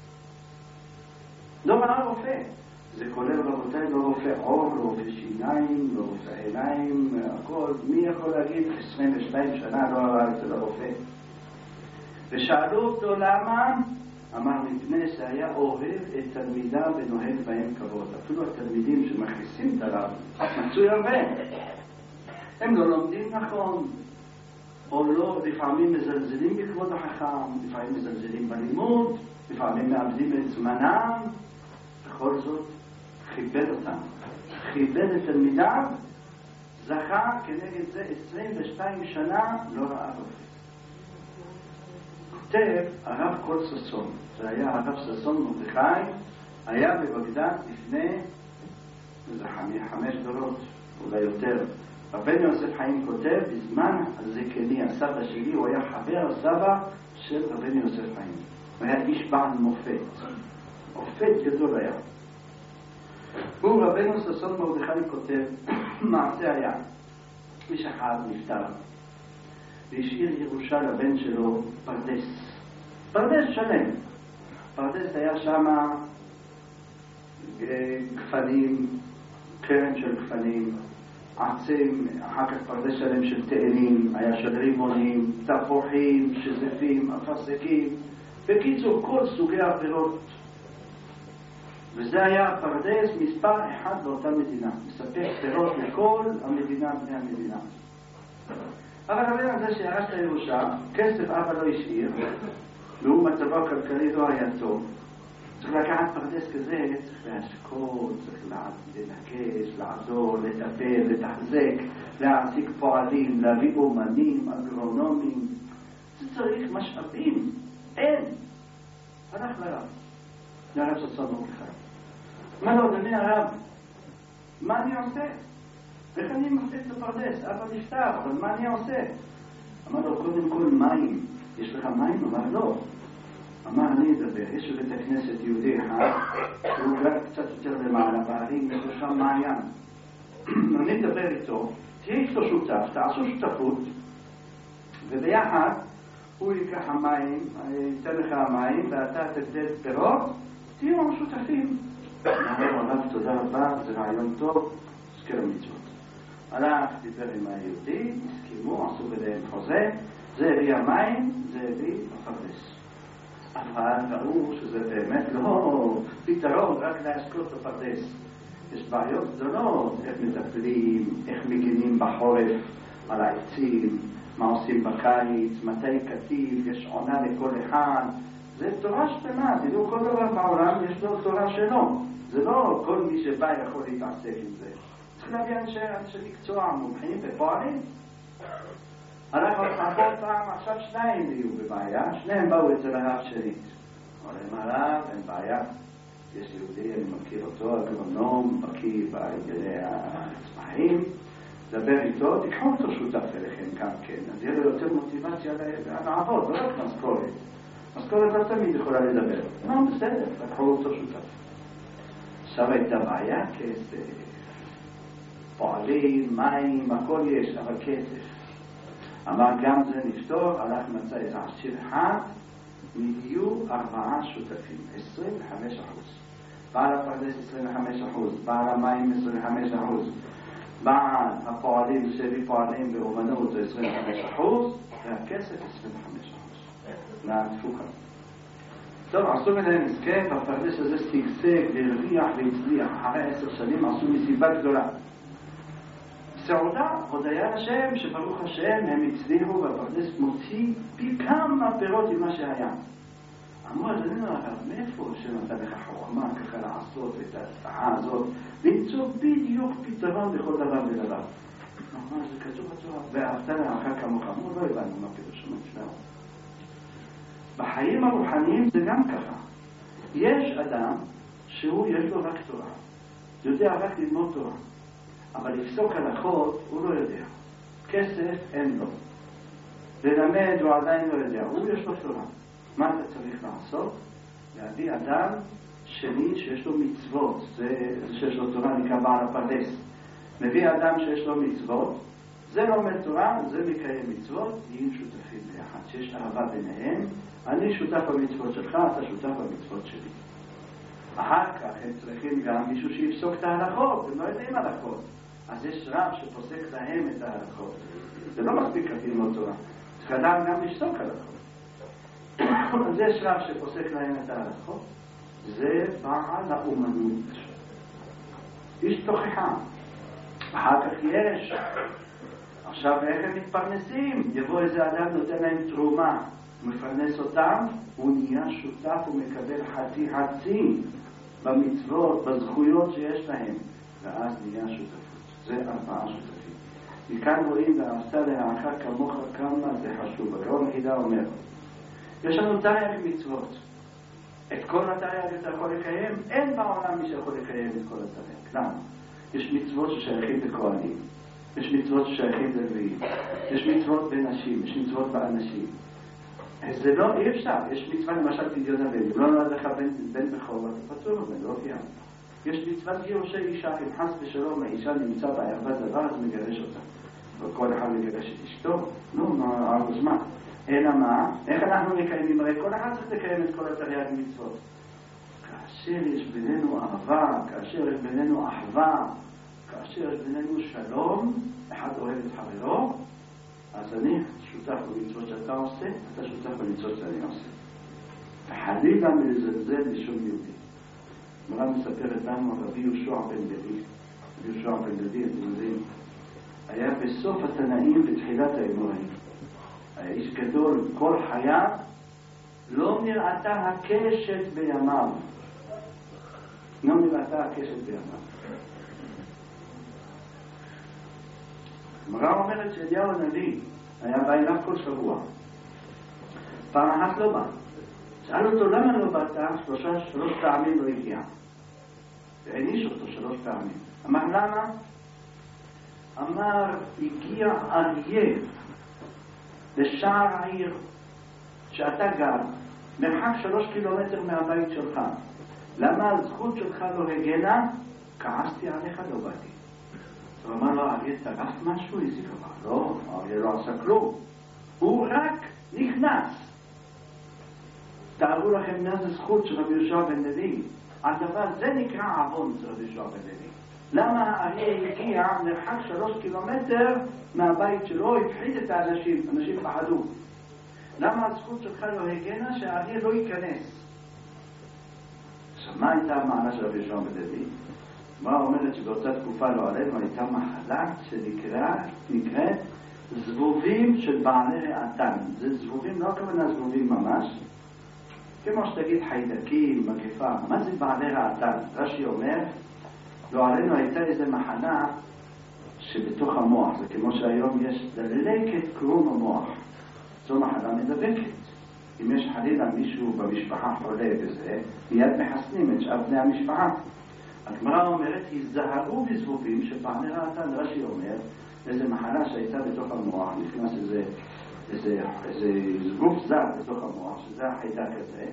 לא ראה רופא. זה כולל רבותיי, לא רופא עור, לא רופא שיניים, לא רופא עיניים, הכל. מי יכול להגיד עשרים ושתיים שנה לא ראה אצל הרופא? ושאלו אותו למה? אמר מפני שהיה אוהב את תלמידיו ונוהג בהם כבוד. אפילו התלמידים שמכניסים את הרב מצוי הרבה. הם לא לומדים נכון, או לא, לפעמים מזלזלים בכבוד החכם, לפעמים מזלזלים בלימוד, לפעמים מאבדים את זמנם. בכל זאת חיבד אותם, חיבד את תלמידיו, זכה כנגד זה עשרים ושתיים שנה לא ראה רופא. כותב הרב קול ששון, זה היה הרב ששון מרדכי, היה בבגדד לפני איזה חמש דורות, אולי יותר. רבנו יוסף חיים כותב, בזמן הזקני, הסבא שלי, הוא היה חבר הסבא של רבנו יוסף חיים. הוא היה איש בעל מופת. מופת גדול היה. הוא רבנו ששון מרדכי כותב, מעשה היה. איש אחד נפטר. והשאיר ירושה לבן שלו פרדס. פרדס שלם. פרדס היה שם גפנים, קרן של גפנים, עצים, אחר כך פרדס שלם של תאנים, היה של רימונים, תפוחים, שזפים, אפרסקים, בקיצור כל סוגי הפירות. וזה היה פרדס מספר אחד באותה מדינה, מספק פירות לכל המדינה, בני המדינה. אבל הבן הזה שירש את הירושה, כסף אבא לא השאיר, והוא מצבו הכלכלי לא היה טוב. צריך לקחת פרדס כזה, צריך להשקות, צריך לנקש, לעזור, לטפל, לתחזק, להעסיק פועלים, להביא אומנים, אגרונומים. זה צריך משאבים. אין. הלך לרב. לרב שצונו לך. מה לא, אדוני הרב? מה אני עושה? איך אני מחזיק את הפרדס? אבא נפטר, אבל מה אני עושה? אמר לו, קודם כל מים. יש לך מים? אמר לא. אמר, אני אדבר, יש בבית הכנסת יהודי אחד, הוא גר קצת יותר למעלה, בערים, יש לו שם מעיין. אני אדבר איתו, תהיה איתו שותף, תעשו שותפות, וביחד הוא ייקח המים, ייתן לך המים, ואתה תגדל פירות, תהיו שותפים. אמר עליו, תודה רבה, זה רעיון טוב, הזכר המצוות. הלך, דיבר עם היהודי, הסכימו, עשו ביניהם חוזה, זה הביא המים, זה הביא הפרדס. אבל ראו שזה באמת לא פתרון רק להשקות בפרדס. יש בעיות גדולות, איך מטפלים, איך מגינים בחורף על העצים, מה עושים בקיץ, מתי כתיב, יש עונה לכל אחד. זה תורה שלמה, תדעו, כל דבר בעולם יש לו תורה שלו. זה לא כל מי שבא יכול להתעסק עם זה. צריך להביא אנשי מקצוע מומחים ופועלים. אנחנו עוד פעם, עכשיו שניים יהיו בבעיה, שניהם באו אצל הרב שנית. אומרים הרב, אין בעיה. יש יהודי, אני מכיר אותו, אגרונום, בקיא בענייני הצמחים, דבר איתו, תיקחו אותו שותף אליכם גם כן, אז יהיה לו יותר מוטיבציה לעבוד, לא רק משכורת. משכורת לא תמיד יכולה לדבר. לא, בסדר, תקחו אותו שותף. עכשיו הייתה בעיה, כסף, פועלים, מים, הכל יש, אבל כסף. אמר גם זה נפתור, הלך מצא איזה עשיר אחד, נהיו ארבעה שותפים, עשרים וחמישה אחוז. בעל הפרדס עשרים וחמישה אחוז, בעל המים עשרים וחמישה אחוז, בעל הפועלים שביא פועלים באומנות זה עשרים וחמישה אחוז, והכסף עשרים וחמישה אחוז. מהתפוקה. טוב, עשו ביניהם הסכם, והפרדס הזה סגסג, והרוויח והצליח. אחרי עשר שנים עשו מסיבה גדולה. סעודה, הודיה לשם, שברוך השם, הם הצליחו והפרדס מוציא פי כמה פירות עם מה שהיה. אמרו, אדוני הרב, מאיפה שנתן לך חוכמה ככה לעשות את ההצעה הזאת, למצוא בדיוק פתרון לכל דבר ודבר. אמרו, זה כתוב בתורה, ואהבת לרעך כמוך. אמרו, לא הבנו מה פירוש המצווה. בחיים הרוחניים זה גם ככה. יש אדם שהוא יש לו רק תורה, יודע רק ללמוד תורה. אבל לפסוק הלכות הוא לא יודע. כסף אין לו. ללמד הוא עדיין לא יודע. הוא יש לו תורה. מה אתה צריך לעשות? להביא אדם שני שיש לו מצוות. זה, זה שיש לו תורה נקרא בעל הפרדס. מביא אדם שיש לו מצוות. זה לומד תורה, זה מקיים מצוות. יהיו שותפים ביחד. שיש אהבה ביניהם. אני שותף במצוות שלך, אתה שותף במצוות שלי. אחר כך הם צריכים גם מישהו שיפסוק את ההלכות. הם לא יודעים הלכות. אז יש רב שפוסק להם את ההלכות. זה לא מספיק רק ללמוד תורה. צריך אדם גם לפסוק הלכות. אז יש רב שפוסק להם את ההלכות. זה בעל האומנות. איש תוכחה. אחר כך יש. עכשיו איך הם מתפרנסים? יבוא איזה אדם נותן להם תרומה. הוא מפרנס אותם, הוא נהיה שותף ומקבל חצי חצי במצוות, בזכויות שיש להם. ואז נהיה שותף. זה ארבעה שותפים. מכאן רואים ועשתה לרעך כמוך כמה זה חשוב. הגאון מחידא אומר, יש לנו תרי"ג מצוות. את כל התרי"ג אתה יכול לקיים? אין בעולם מי שיכול לקיים את כל התרי"ג. למה? יש מצוות ששייכים לכהנים. יש מצוות ששייכים ללוויים. יש מצוות בנשים. יש מצוות באנשים. זה לא, אי אפשר. יש מצווה למשל פדיון הבן. לא נולד לך בן, בן בכור, אתה פטור בן, לא קיים. יש מצוות גירושי אישה, אם חס ושלום האישה נמצא בערווה דבר, אז מגרש אותה. וכל אחד מגרש את אשתו, נו, מה, אז מה? אלא מה? איך אנחנו מקיימים? הרי כל אחד צריך לקיים את כל התרי"ג מצוות. כאשר יש בינינו אהבה, כאשר יש בינינו אחווה, כאשר יש בינינו שלום, אחד אוהב את חברו, אז אני שותף במצוות שאתה עושה, אתה שותף במצוות שאני עושה. וחלילה מלזלזל לשום יהודי. מרן מספרת לנו על רבי יהושע בן לוי. רבי יהושע בן לוי, אתם יודעים, היה בסוף התנאים בתחילת האמוראים. היה איש גדול, כל חייו, לא נראתה הקשת בימיו. לא נראתה הקשת בימיו. הגמרא אומרת שאליהו הנביא היה בא אליו כל שבוע. פעם אחת לא בא. שאל אותו למה לא באת? שלושה, שלוש פעמים לא הגיע. והעניש אותו שלוש פעמים. אמר למה? אמר הגיע אריה לשער העיר שאתה גר, מרחק שלוש קילומטר מהבית שלך. למה הזכות שלך לא הגנה? כעסתי עליך, לא באתי. הוא אמר לו, אריה טרף משהו? איזה כבר? לא, אריה לא עשה כלום. הוא רק נכנס. תארו לכם מה זה זכות של רבי יהושע בן לוי. הדבר זה נקרא עוון של רבי יהושע בן לוי. למה האריה הגיע מרחק שלוש קילומטר מהבית שלו, הפחיד את האנשים, אנשים פחדו. למה הזכות שלך לא הגנה שהאריה לא ייכנס? עכשיו, מה הייתה המעלה של רבי יהושע בן לוי? מה אומרת שבאותה תקופה לא עלינו הייתה מחלה שנקראת זבובים של בעלי רעתן. זה זבובים, לא הכוונה זבובים ממש, כמו שתגיד חיידקים, מגפה. מה זה בעלי רעתן? רש"י אומר, לא עלינו הייתה איזו מחלה שבתוך המוח, זה כמו שהיום יש דלקת קרום המוח. זו מחלה מדבקת. אם יש חלילה מישהו במשפחה חולה בזה, מיד מחסנים את שאר בני המשפחה. הגמרא אומרת, היזהרו בזבובים שבעלי רעתן. רש"י אומר, איזו מחלה שהייתה בתוך המוח, נכנס איזה, איזה, איזה גוף זר בתוך המוח, שזה החיידק הזה,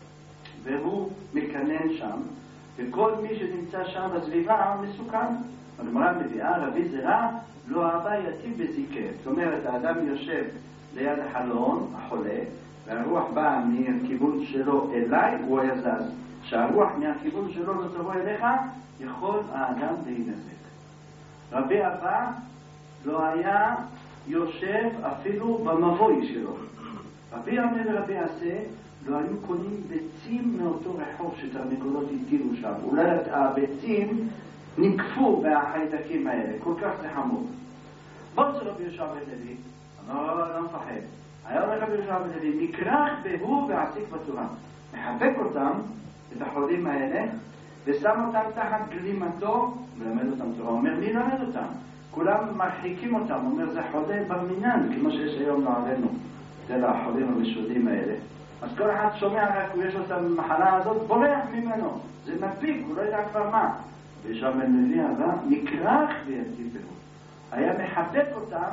והוא מקנן שם, וכל מי שנמצא שם בסביבה מסוכן. הגמרא מביאה, רבי זרע לא אהבה יתים בזיקה. זאת אומרת, האדם יושב ליד החלון, החולה, והרוח באה מהכיוון שלו אליי, הוא היה זז. שהרוח מהכיוון שלו לא תבוא אליך, יכול האדם להינזק. רבי אבא לא היה יושב אפילו במבוי שלו. רבי אמר ורבי עשה לא היו קונים ביצים מאותו רחוב שתרנגולות הטילו שם. אולי הביצים נקפו מהחיידקים האלה, כל כך זה חמור. בוא זה רבי יהושע בן לוי, אמר לא, לא מפחד. היה אומר רבי יהושע בן לוי, מקרח בהו ועסיק בתורה. מחבק אותם, את החולים האלה, ושם אותם תחת גלימתו, ולמד אותם תורה. אומר, מי למד אותם? כולם מרחיקים אותם, אומר, זה חולה בר מינן, כמו שיש היום לעלינו, זה החולים המשונים האלה. אז כל אחד שומע רק, ויש אותם במחלה הזאת, בורח ממנו. זה מפיק, הוא לא יודע כבר מה. ושם בן לוי הבא, מקרח ויציב בהו. היה מחבק אותם,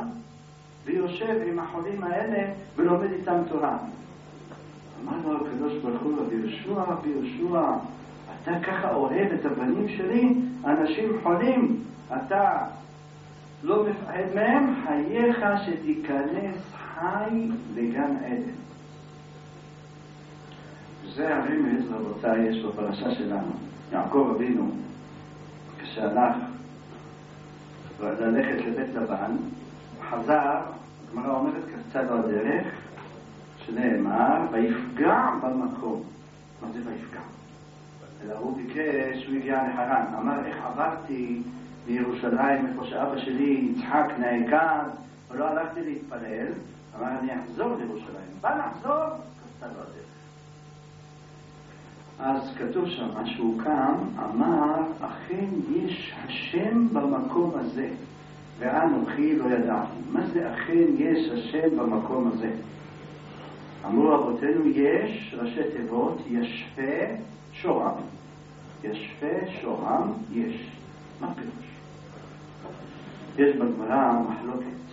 ויושב עם החולים האלה, ולומד איתם תורה. אמר לו הקדוש ברוך הוא, רבי יהושע, רבי יהושע, אתה ככה אוהב את הבנים שלי, אנשים חולים, אתה לא מפחד מהם, חייך שתיכנס חי לגן עדן. זה הרמז, רבותיי, יש בפרשה שלנו. יעקב אבינו, כשהלך ללכת לבית לבן, חזר, הגמרא אומרת, קפצה לו הדרך, שנאמר, ויפגע במקום. מה זה ויפגע? אלא הוא ביקש, הוא הגיע לחרן. אמר, איך עברתי בירושלים, איפה שאבא שלי יצחק נעקד, ולא הלכתי להתפלל. אמר, אני אחזור לירושלים. בא לחזור, קפצה לו הדרך. אז כתוב שם, שהוא קם, אמר, אכן יש השם במקום הזה. ואנוכי לא ידעתי. מה זה אכן יש השם במקום הזה? אמרו רבותינו, יש ראשי תיבות, ישפה שוהם. ישפה שוהם, יש. מה פירוש? יש בגמרא מחלוקת.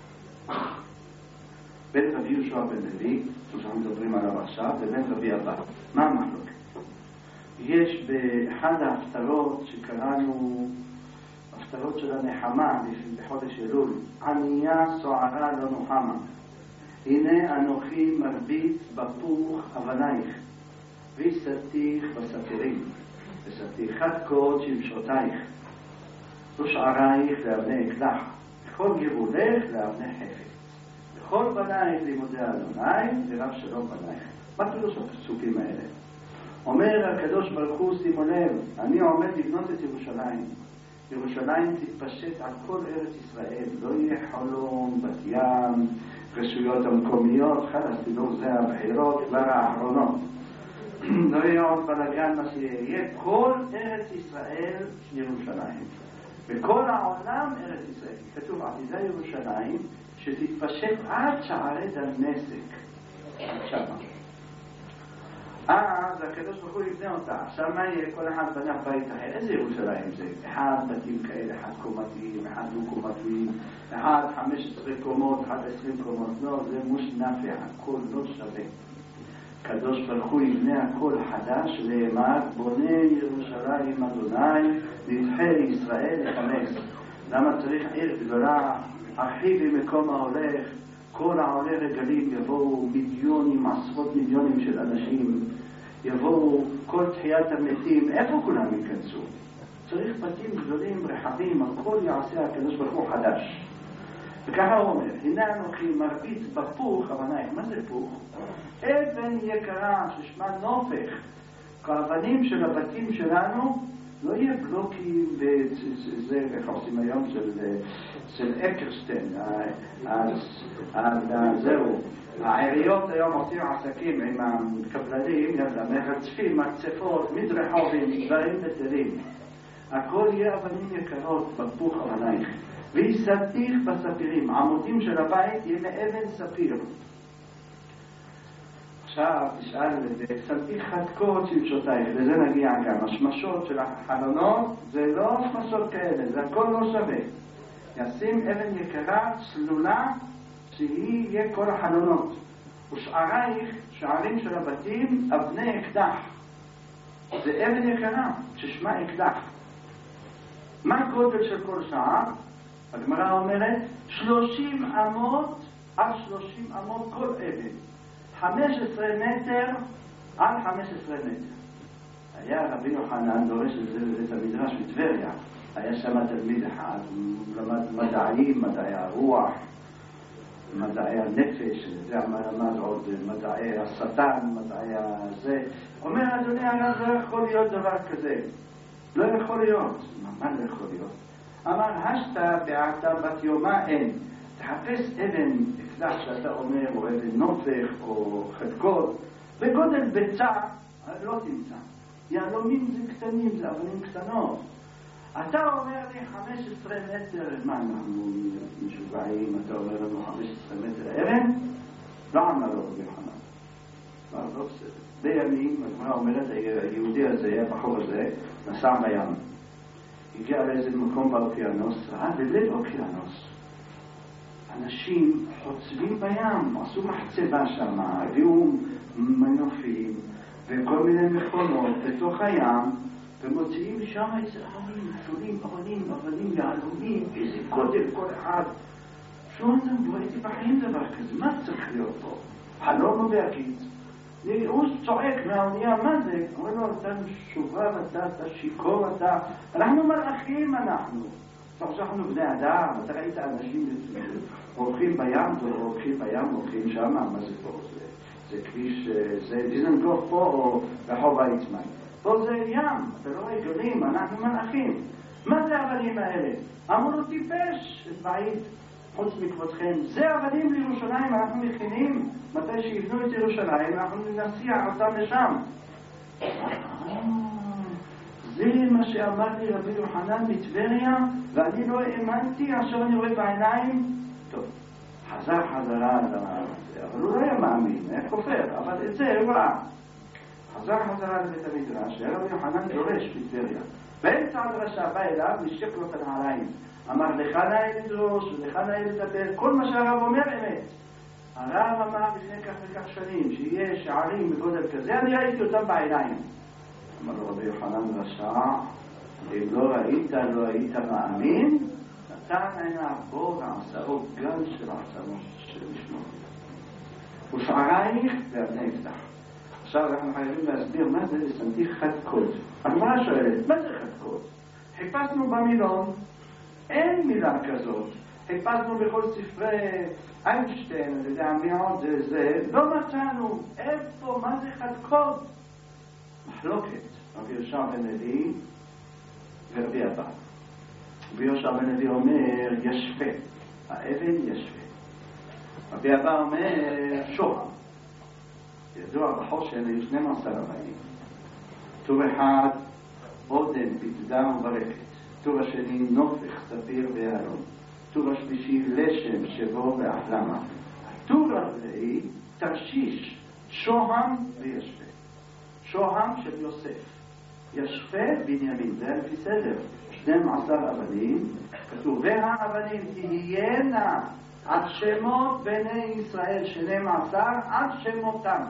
בין רבי יהושע בן לוי, שאנחנו מדברים עליו עכשיו, ובין רבי אבא. מה המחלוקת? יש באחד ההפטרות שקראנו, ההפטרות של הנחמה בחודש אלול, ענייה סוערה לא נוחמה. הנה אנוכי מרביץ בפוך אבנייך, וסתיך בסתירים, וסתיכת קוד שמשותייך. ושערייך לאבני אקדח, וכל גבולך לאבני חפץ. וכל בנייך לימודי אדוני, ורב שלום בנייך. מה פירוש הפסוקים האלה? אומר הקדוש ברוך הוא, שימו לב, אני עומד לבנות את ירושלים. ירושלים תתפשט על כל ארץ ישראל, לא יהיה חולון, בת ים, רשויות המקומיות, חלס תדעו, זה הבחירות כבר האחרונות. לא יהיה עוד בלגן מה שיהיה, כל ארץ ישראל ירושלים. וכל העולם ארץ ישראל. כתוב עתידה ירושלים שתתפשט עד שערי דמשק. עכשיו משהו. אז הקדוש ברוך הוא יבנה אותה. עכשיו מה יהיה? כל אחד בנה בית אחר. איזה ירושלים זה? אחד בתים כאלה, אחד קומתיים, אחד דו קומתיים, אחד חמש עשרה קומות, אחד עשרים קומות. לא, זה מוש נפע, הכל לא שווה. הקדוש ברוך הוא יבנה הכל חדש לאמר, בונה ירושלים אדוני, נדחה ישראל לחמש. למה צריך עיר גדולה? הכי במקום ההולך, כל העולי רגלים יבואו מיליונים, עשרות מיליונים של אנשים, יבואו כל תחיית המתים, איפה כולם ייכנסו? צריך בתים גדולים, רחבים, הכל יעשה הקדוש ברוך הוא חדש. וככה הוא אומר, הנה אנוכי מרביץ בפוך, הבנייך, מה זה פוך? אבן יקרה ששמה נופך, כאבנים של הבתים שלנו, לא יהיה בלוקים וזה, איך עושים היום, של, של אקרשטיין, זהו. העיריות היום עושים עסקים עם הקבלנים, מרצפים, מקצפות, מדרחובים, דברים בטלים. הכל יהיה אבנים יקרות בפוך הבנייך. ויסתיך בספירים, עמודים של הבית יהיה מאבן ספיר. עכשיו תשאל, וסתיך חדקות שמשותייך, לזה נגיע גם. השמשות של החלונות זה לא שמשות כאלה, זה הכל לא שווה. ישים אבן יקרה צלולה שהיא יהיה כל החלונות. ושערייך, שערים של הבתים, אבני אקדח. זה אבן יקרה ששמה אקדח. מה הגודל של כל שער? הגמרא אומרת שלושים אמות על שלושים אמות כל אבן. חמש עשרה מטר על חמש עשרה מטר. היה רבי יוחנן דורש את זה בבית המדרש בטבריה. היה שם תלמיד אחד, הוא למד מדעים, מדעי הרוח, מדעי הנפש, זה למד עוד מדעי השטן, מדעי הזה. אומר, אדוני הרב, לא יכול להיות דבר כזה. לא יכול להיות. מה לא יכול להיות? אמר, השתה בעתה בת יומה אין. תחפש אבן אקדח שאתה אומר, או אבן נופך, או חדקות, בגודל ביצה, לא תמצא. יהלומים זה קטנים, זה אבנים קטנות. אתה אומר לי חמש עשרה מטר, מה אנחנו משוגעים, אתה אומר לנו חמש עשרה מטר אבן? לא אמר לו רבי יוחנן. לא בסדר. בימים, הגמרא אומרת, היהודי הזה, הבחור הזה, נסע בים. הגיע לאיזה מקום באוקיינוס, ראה בלב אוקיינוס. אנשים חוצבים בים, עשו מחצבה שם, הביאו מנופים וכל מיני מכונות בתוך הים, ומוציאים שם איזה אבנים, שולים, אבנים, אבנים, יהלומים, איזה גודל כל אחד. שום אדם, לא הייתי בחיים דבר כזה, מה צריך להיות פה? חלום או בהקיץ? הוא צועק מהאונייה, מה זה? אומר לו, אתה משובב, אתה, אתה שיקור, אתה... אנחנו מלאכים, אנחנו. אתה חושב שאנחנו בני אדם, אתה ראית אנשים הולכים בים, הולכים בים, הולכים שם, מה זה פה? זה, זה כביש, זה דיזנגוף פה או רחוב ויצמן. פה זה ים, אתה לא רואה גלים, אנחנו מלאכים. מה זה האבנים האלה? אמרו לו, טיפש, בעיד. חוץ מכבודכם, זה עבדים לירושלים, אנחנו מכינים, מתי שיבנו את ירושלים, אנחנו נסיע אותם לשם. זה מה שאמר לי רבי יוחנן בטבריה, ואני לא האמנתי, עכשיו אני רואה בעיניים. טוב, חזר חזרה, אבל הוא לא היה מאמין, היה כופר, אבל את זה הוא ראה. חזר חזרה לבית המדרש, רבי יוחנן דורש בטבריה. באמצע הדרשה בא אליו, נשק לו את הנעליים. אמר לך נאה לדרוש ולך נאה לדבר, כל מה שהרב אומר אמת. הרב אמר לפני כך וכך שנים שיהיה שערים בגודל כזה, אני ראיתי אותם בעיניים. אמר לו רבי יוחנן רשע, אם לא ראית, לא היית מאמין, נתן עיניו בור ועשרות גל של עצמות של משמעות. ושערייך ואבני אקדח. עכשיו אנחנו חייבים להסביר מה זה לסנתיך חדקות. הגמרא שואלת, מה זה חדקות? חיפשנו במילון, אין מילה כזאת. חיפשנו בכל ספרי איינשטיין, אני יודע מי עוד זה, זה, לא מצאנו. איפה, מה זה חדקות? מחלוקת. רבי יהושע בן לוי ורבי אבא. רבי יהושע בן לוי אומר ישפה, האבן ישפה. רבי אבא אומר שוהם. ידוע בחושן היו שנים עשר אבנים. טור אחד עודן, פקדה וברכת. טור השני נופך, ספיר ויהלום. טור השלישי לשם, שבו ואחלמה. טור הרביעי תרשיש, שוהם וישפה. שוהם של יוסף, ישפה בנימין, זה לפי סדר. שנים עשר אבנים, כתוב והאבנים תהיינה עד שמות בני ישראל, שנים עשר עד שמותם.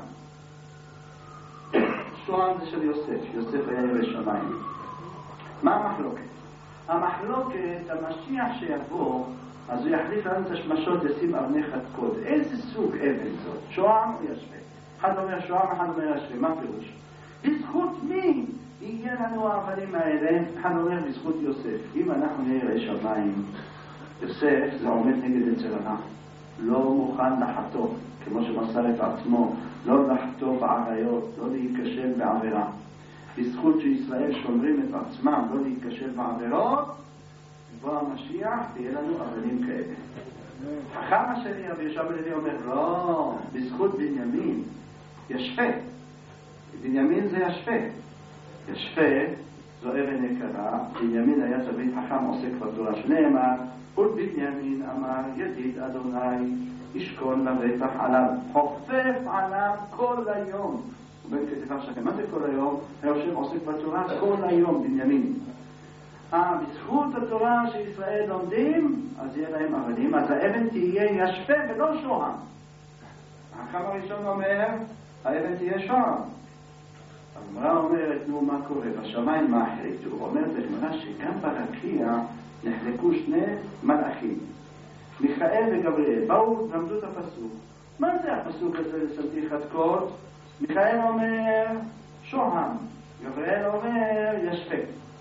שוהם זה של יוסף, יוסף היה ירא שמיים. מה המחלוקת? המחלוקת, המשיח שיבוא, אז הוא יחליף לנו את השמשות לשים אבני חדקות. איזה סוג אבן זאת? שוהם או ישפה? אחד אומר שוהם, אחד אומר ישפה. מה פירוש? בזכות מי יהיה לנו האבנים האלה? אחד אומר בזכות יוסף. אם אנחנו נהיה ירא שמיים, יוסף זה עומד נגד אצל הרע. לא מוכן לחטוא, כמו שמסר את עצמו, לא לחטוא בעריות, לא להיכשל בעבירה. בזכות שישראל שומרים את עצמם, לא להיכשל בעבירות, בוא המשיח, תהיה לנו אבנים כאלה. חכם השני, רבי יהושע בן לוי אומר, לא, בזכות בנימין, ישפה. בנימין זה ישפה. ישפה זו אבן יקרה, בנימין היה תמיד חכם עוסק בתורה שנאמר, ובנימין אמר, ידיד אדוני, ישכון לבטח עליו, חופף עליו כל היום. ובין כתיבה שלכם, מה זה כל היום? היושב עוסק בתורה כל היום, בנימין. אה, בזכות התורה שישראל לומדים, אז יהיה להם אבנים, אז האבן תהיה ישפה ולא שוהם. החכם הראשון אומר, האבן תהיה שוהם. הגמרא אומרת, נו, מה קורה? בשמיים מה החליטו? הוא אומר בגמרא שגם ברקיע נחלקו שני מלאכים, מיכאל וגבריאל. באו ולמדו את הפסוק. מה זה הפסוק הזה לשמתי חדקות? מיכאל אומר שוהם, גבריאל אומר ישפה.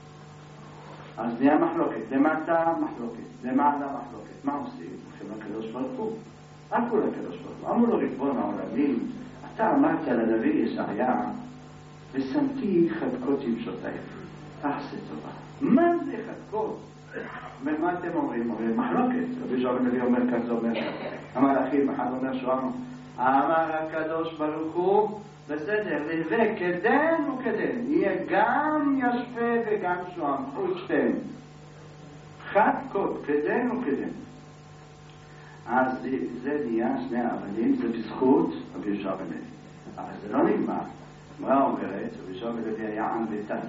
אז נהיה מחלוקת, למטה מחלוקת, למעלה מחלוקת. מה עושים? הולכים לקדוש ברוך הוא. הלכו לקדוש ברוך הוא. אמרו לו ריבון העולמים, אתה אמרת לנביא ישעיה, ושמתי חדקות עם שוטייך. תעשה טובה. מה זה חדקות? ומה אתם אומרים? אומרים מחלוקת. רבי יהושע בן לוי אומר כזה, אומר המלאכים, אחד אומר שוהם. אמר הקדוש ברוך הוא, בסדר, לווה כדן וכדן, יהיה גם ישפה וגם שוהם, קחו את שתיהם. חדקות, כדן וכדן. אז זה, זה נהיה שני האבנים, זה בזכות רבי יהושע בן לוי. אבל זה לא נגמר. מה אומרת? רבי יהושע בן לוי היה עם ותן.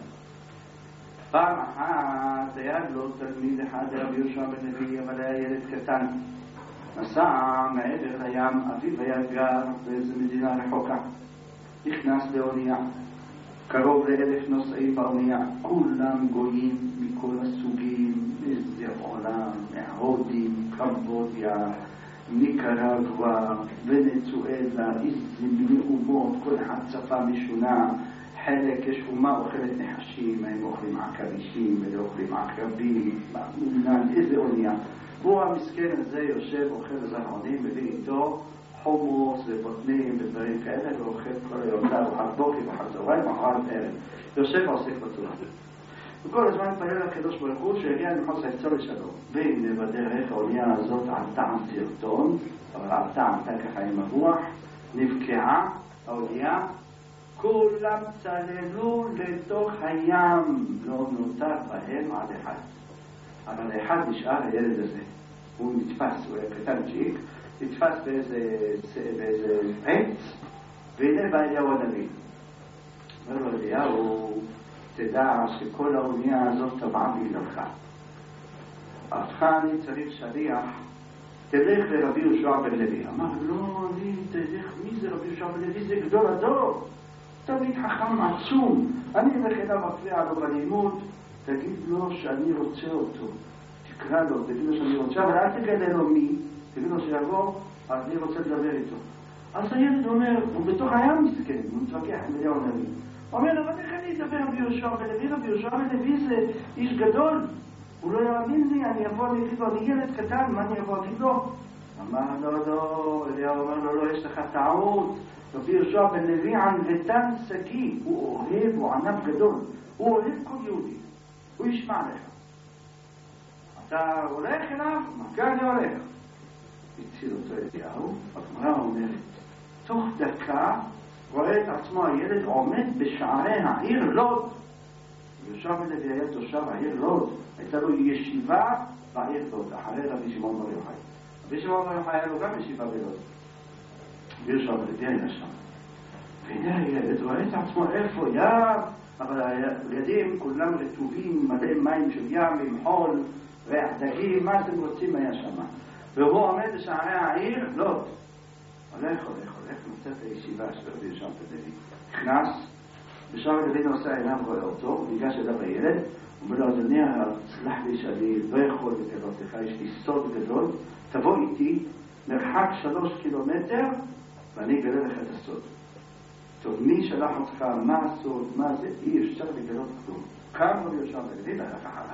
פעם אחת היה לו תלמיד אחד רבי יהושע בן לוי, אבל היה ילד קטן. נסע מעבר לים, אביו היה גר באיזו מדינה רחוקה. נכנס לאונייה, קרוב לאלף נוסעים באונייה, כולם גויים מכל הסוגים, איזה עולם, מהודים, קמבודיה, ניקרגואה, ונצואלה, איזה מאומות, כל אחד שפה משונה. חלק יש אומה אוכלת נחשים, הם אוכלים עכבישים, הם אוכלים עקבים, איזה אונייה. הוא המסכן הזה יושב, אוכל זרעונים, מביא איתו חומוס ובוטנים ודברים כאלה, ואוכל כל היום, ארוחת בוקר ואחר צהריים ואחר ערב. יושב ועוסק בתורה. וכל הזמן התפלל לקדוש ברוך הוא שיגיע למחוז היצור לשלום. והנה בדרך האונייה הזאת על טעם סרטון, אבל על טעם ככה עם הרוח, נבקעה האונייה, כולם צללו לתוך הים, לא נותר בהם עד אחד. אבל אחד נשאר הילד הזה. הוא נתפס, הוא היה קטנצ'יק, נתפס באיזה, באיזה עץ, והנה בא אליהו הנביא. אומר לו אליהו, תדע שכל האונייה הזאת טבעה בגללך. אותך אני צריך שליח, תלך לרבי יהושע בן לוי. אמר, לא, אני תלך, מי זה רבי יהושע בן לוי? זה גדול הדור. תמיד חכם עצום. אני אלך אליו מפריע לו בלימוד, תגיד לו שאני רוצה אותו. תקרא לו, תגיד לו שאני רוצה, אבל אל תגלה לו מי. תגיד לו שיבוא, אז אני רוצה לדבר איתו. אז הילד אומר, הוא בתוך הים מסכן, הוא מתווכח עם אליהו הנביא. הוא אומר, אבל איך אני אדבר רבי יהושע בן לוי? רבי יהושע בן לוי זה איש גדול. הוא לא יאמין לי, אני אבוא להגיד לו, אני ילד קטן, מה אני אבוא להגיד לו? אמר לו, לא, אליהו אומר לו, לא, יש לך טעות. רבי יהושע בן לוי ענוותן שקי, הוא אוהב, הוא ענב גדול, הוא אוהב כל יהודי, הוא ישמע לך. אתה הולך אליו? מה כאן אני הולך? הציל אותו אליהו, הגמרא אומרת, תוך דקה רואה את עצמו הילד עומד בשערי העיר לוד. יהושע בן לוי היה תושב העיר לוד, הייתה לו ישיבה בעיר לוד, אחרי רבי שמעון בר יוחאי. רבי שמעון בר יוחאי היה לו גם ישיבה בלוד. ויהושע בן לוי היה שם. והנה הילד רואה את עצמו איפה ים, אבל הילדים כולם רטובים, מלא מים של ים עם חול, ריח דגים, מה אתם רוצים היה שם. והוא עומד בשערי העיר לוד. הולך, הולך, הולך, נמצא את הישיבה של רבי יהושע בן לוי. נכנס, יהושע בן לוי נוסע עיניו רואה אותו, ניגש אליו הילד, אומר לו, אדוני, סלח לי שאני לא יכול לגלות לך, יש לי סוד גדול, תבוא איתי, מרחק שלוש קילומטר, ואני אגלה לך את הסוד. טוב, מי שלח אותך, מה הסוד, מה זה, אי אפשר לגלות כלום. קם רבי יהושע בן לוי, והלך אחריו.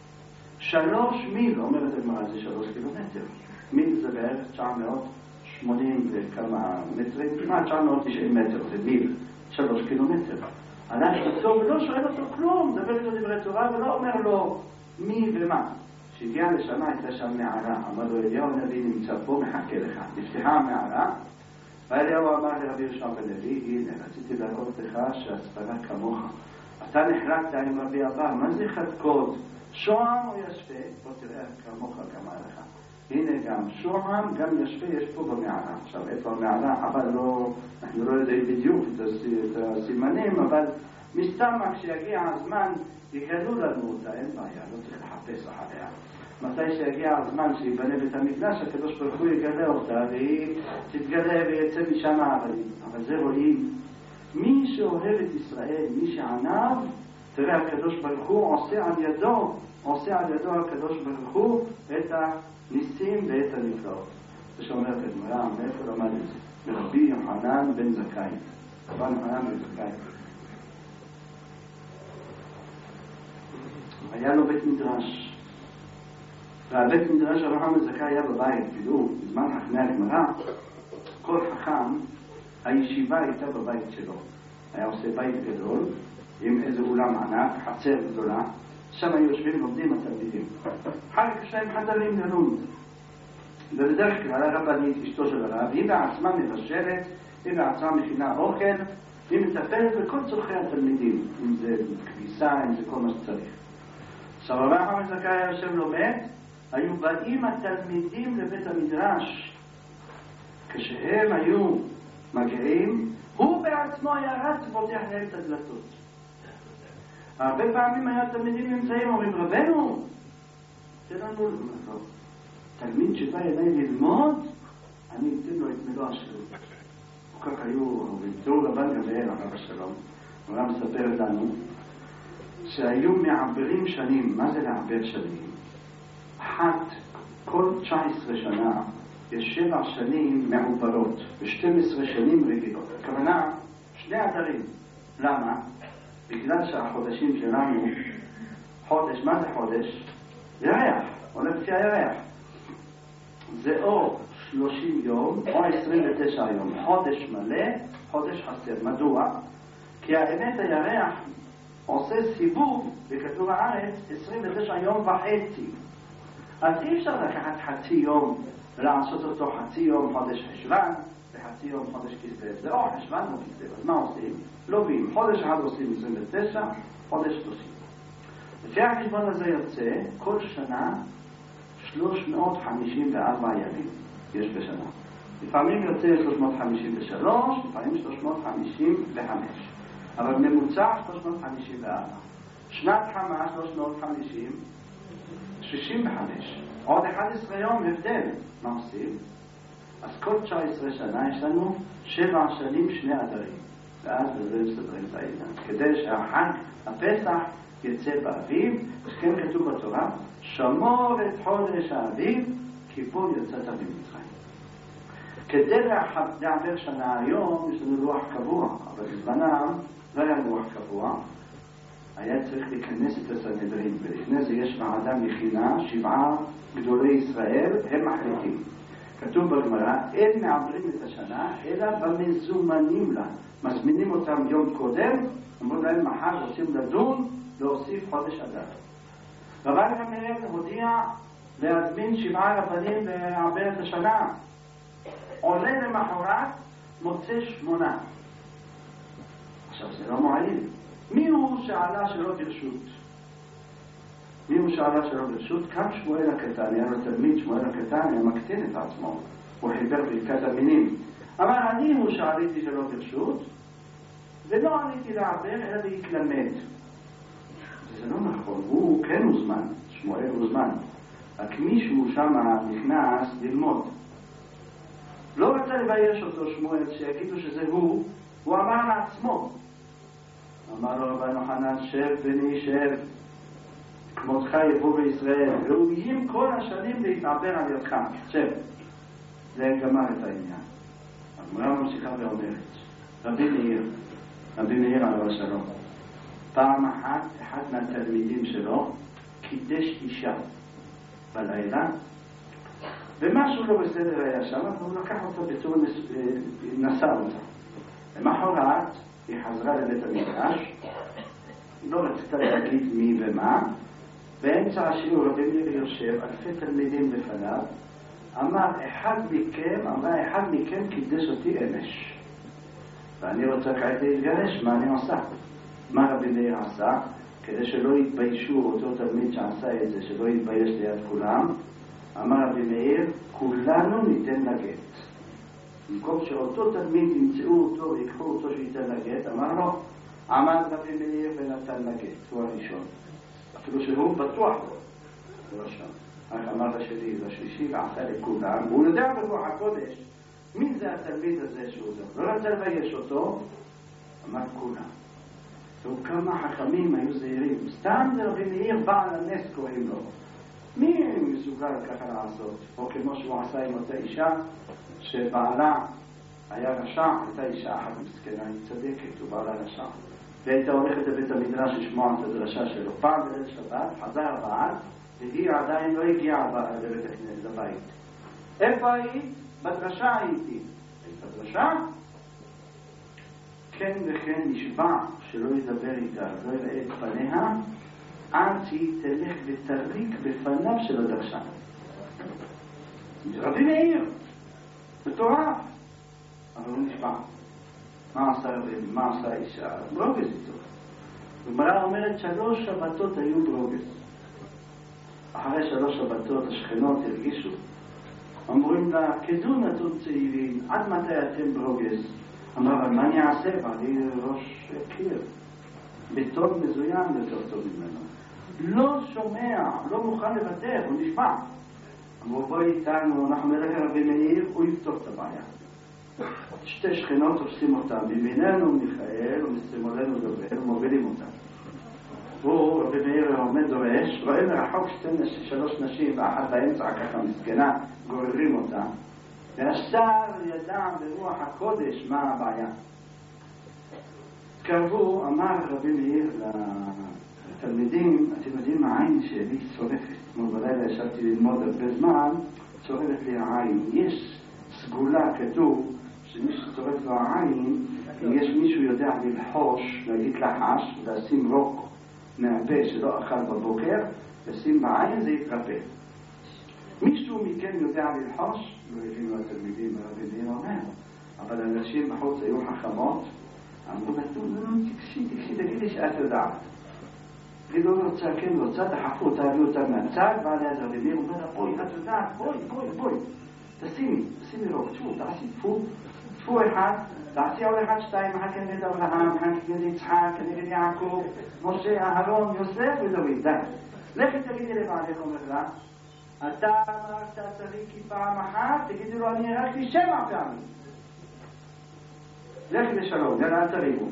שלוש מיל, אומרת הגמרא, זה שלוש קילומטר. מיל זה בערך תשע מאות שמונים וכמה מטרים, כמעט תשע מאות תשעים מטר, זה מיל, שלוש קילומטר. הלך איתו ולא שואל אותו כלום, דבר איתו דברי תורה ולא אומר לו מי ומה. כשהגיע לשם הייתה שם מערה, אמר לו אליהו הנביא נמצא פה, מחכה לך. נפתחה המערה, ואליהו אמר לרבי יהושע בן לוי, הנה, רציתי להראות לך שהסברה כמוך. אתה נחלקת עם רבי אבא, מה זה חדקות? שוהם או ישפה? בוא תראה כמוך כמה לך. הנה גם שוהם, גם ישפה, יש פה במערה. עכשיו, איפה המערה? אבל לא, אנחנו לא יודעים בדיוק את הסימנים, אבל מסתמה כשיגיע הזמן, יגלו לנו אותה, אין בעיה, לא צריך לחפש אחריה. מתי שיגיע הזמן שיבנה בית המקדש, הקדוש ברוך הוא יגלה אותה, והיא תתגלה ויצא משם העבדים. אבל זה רואים, מי שאוהב את ישראל, מי שענב, תראה, הקדוש ברוך הוא עושה על ידו, עושה על ידו הקדוש ברוך הוא את הניסים ואת הנפלאות. זה שאומרת הגמרא, מאיפה למד את זה? מרבי יוחנן בן זכאי. רבי יוחנן בן זכאי. היה לו בית מדרש. והבית מדרש רבי יוחנן בן זכאי היה בבית, תדעו, בזמן חכמי הגמרא, כל חכם, הישיבה הייתה בבית שלו. היה עושה בית גדול, עם איזה אולם ענק, חצר גדולה, שם היו יושבים לומדים התלמידים. אחר כך יש להם חדרים ללמוד. ובדרך כלל הרבנית, אשתו של הרב, היא בעצמה מבשלת, היא בעצמה מכינה אוכל, היא מטפלת בכל צורכי התלמידים, אם זה כביסה, אם זה כל מה שצריך. עכשיו רבי יוחנן בן זכאי היה יושב לומד, היו באים התלמידים לבית המדרש. כשהם היו מגיעים, הוא בעצמו היה רץ ופותח להם את הדלתות. הרבה פעמים היה תלמידים נמצאים, אומרים, רבנו, תן לנו למחור. תלמיד שבא אליי ללמוד, אני אתן לו את מלוא השירות. וכך היו, תראו רבן גמליאל, הרב השלום, הרב מספר לנו, שהיו מעברים שנים. מה זה לעבר שנים? אחת, כל תשע עשרה שנה, יש שבע שנים מעוברות, ו-שתים עשרה שנים רגילות. הכוונה, שני עדרים. למה? בגלל שהחודשים שלנו, חודש, מה זה חודש? ירח, עולה לפי הירח. זה או שלושים יום, או עשרים ותשע יום. חודש מלא, חודש חסר. מדוע? כי האמת הירח עושה סיבוב בכדור הארץ עשרים ותשע יום וחצי. אז אי אפשר לקחת חצי יום ולעשות אותו חצי יום חודש חשוון וחצי יום חודש כסלו. זה או חשוון או כסלו. אז מה עושים? לובים. חודש אחד עושים עשרים ותשע, חודש שלושים. לפי החשבון הזה יוצא, כל שנה שלוש מאות חמישים וארבע ימים יש בשנה. לפעמים יוצא שלוש מאות חמישים ושלוש, לפעמים שלוש מאות חמישים וחמש. אבל ממוצע שלוש מאות חמישים וארבע. שנת חמה שלוש מאות חמישים, שישים וחמש. עוד אחד עשר יום הבדל. מה עושים? אז כל תשע עשרה שנה יש לנו שבע שנים שני עדרים. ואז בזה מסתדרים את העניין. כדי שהחג, הפסח, יצא באביב, וכן כתוב בתורה, שמור את חודש האביב, כי פה יצאת ממצרים. כדי לעבר שנה היום, יש לנו לוח קבוע, אבל בזמנם לא היה לוח קבוע. היה צריך להיכנס את הסנהדרין, ולפני זה יש ועדה מכינה, שבעה גדולי ישראל, הם מחליטים. כתוב בגמרא, אין מעברים את השנה, אלא במזומנים לה. מזמינים אותם יום קודם, אמרו להם מחר רוצים לדון, להוסיף חודש אדר. רבי גמליאל הודיע להזמין שבעה רבנים לעבר את השנה. עולה למחרת, מוצא שמונה. עכשיו זה לא מועיל. מי הוא שעלה שלא ברשות? מי הוא שעלה שלא ברשות? כאן שמואל הקטן, היה לו תלמיד שמואל הקטן, היה מקטין את עצמו. הוא חיבר ברכת המינים. אמר, אני הוא שעליתי שלא ברשות, ולא עליתי לעבר, אלא להתלמד. זה לא נכון, הוא כן הוזמן, שמואל הוזמן. רק מישהו שם נכנס ללמוד. לא רצה לבייש אותו שמואל, שיגידו שזה הוא, הוא אמר לעצמו. אמר לו רבי יוחנן, שב בני שב, כמותך יבוא בישראל, ראויים כל השנים להתעבר על ידך, שב. זה גמר את העניין. הגמרא ממשיכה ואומרת, רבי מאיר, רבי מאיר עליו השלום, פעם אחת, אחד מהתלמידים שלו, קידש אישה בלילה, ומשהו לא בסדר היה שם, והוא לקח אותה בתור נשא אותה. למחרת, היא חזרה לבית המקדש, לא רצתה להגיד מי ומה, באמצע השיעור רבי מאיר יושב, אלפי תלמידים לפניו, אמר אחד מכם, אמרה אחד מכם קידש אותי אמש. ואני רוצה כעת להתגרש, מה אני עושה? מה רבי מאיר עשה? כדי שלא יתביישו אותו תלמיד שעשה את זה, שלא יתבייש ליד כולם, אמר רבי מאיר, כולנו ניתן לגט. במקום שאותו תלמיד ימצאו אותו ויקחו אותו שייתן לגט, אמר לו, עמד רבי מאיר ונתן לגט, הוא הראשון. אפילו שהוא בטוח לו, הוא ראשון. רק אמר לשני והשלישי ועשה לכולם, והוא יודע ברוח הקודש, מי זה התלמיד הזה שהוא זה? לא רצה לבייש אותו, אמר כולם. וכמה חכמים היו זהירים, סתם זה רבי מאיר בעל הנס קוראים לו. מי מסוגל ככה לעשות? או כמו שהוא עשה עם אותה אישה, שבעלה היה רשע, הייתה אישה אחת מסכנה, היא צדקת, הוא בעלה רשע. והייתה הולכת לבית המדרש לשמוע את הדרשה שלו. פעם בליל שבת, חזר הבעל, והיא עדיין לא הגיעה לבית הכנסת, לבית. איפה היית? בדרשה הייתי. היית בדרשה? כן וכן נשבע שלא ידבר איתה, לא יראה את פניה, עד שהיא תלך ותריק בפניו של הדרשה. רבי מאיר, מטורף, אבל הוא נשבע. מה עשה רבי? מה עשה אישה? ברוגז איתו. הגמרא אומרת שלוש שבתות היו ברוגז. אחרי שלוש שבתות השכנות הרגישו. אמורים לה, כדו נתון צעירים, עד מתי אתם ברוגז? אמר, אבל מה אני אעשה? ואני ראש קיר. בטון מזוין יותר טוב ממנו. לא שומע, לא מוכן לוותר, הוא נשבע. אמרו, בואי איתנו, אנחנו נלך רבי מאיר, הוא יפתור את הבעיה. שתי שכנות תופסים אותם, בימיננו מיכאל ומשמאלנו דובר, מובילים אותם. הוא, רבי מאיר עומד דורש, רואה מרחוק שתי נש... שלוש נשים, ואחת באמצע ככה מסכנה, גוררים אותם. והשר ידע ברוח הקודש מה הבעיה. קרבו, אמר רבי מאיר לתלמידים, אתם יודעים העין שלי צורפת. כמו בלילה ישבתי ללמוד הרבה זמן, צורפת לי העין. יש סגולה כתוב, שמי שצורף לו העין, אם יש מישהו יודע ללחוש, להגיד לחש, לשים רוק מהפה שלא אכל בבוקר, לשים בעין זה יתרפא. מישהו מכן יודע ללחוש, לא הבינו התלמידים הרבי מאיר אומר, אבל אנשים בחוץ היו חכמות, אמרו נתנו, לא, לא, תקשי, תקשי, תגידי שאת יודעת. היא לא רוצה, כן רוצה, דחפו אותה, הביאו אותה מהצד, ועל יד הרבי מאיר אומר, בואי, את יודעת, בואי, בואי, בואי, תשימי, תשימי רוק, תשמעו, תעשי, תפו, תפו אחד, תעשי עוד אחד, שתיים, אחד כנגד אברהם, אחד כנגד יצחק, כנגד יעקב, משה, אהרון, יוסף ודוד, די. לכי תגידי לבעלך, אומר לה, אתה אמרת צדיקי פעם אחת, תגידי לו, אני הרגתי שבע פעמים. לכי לשלום, יאללה, אל תריבו.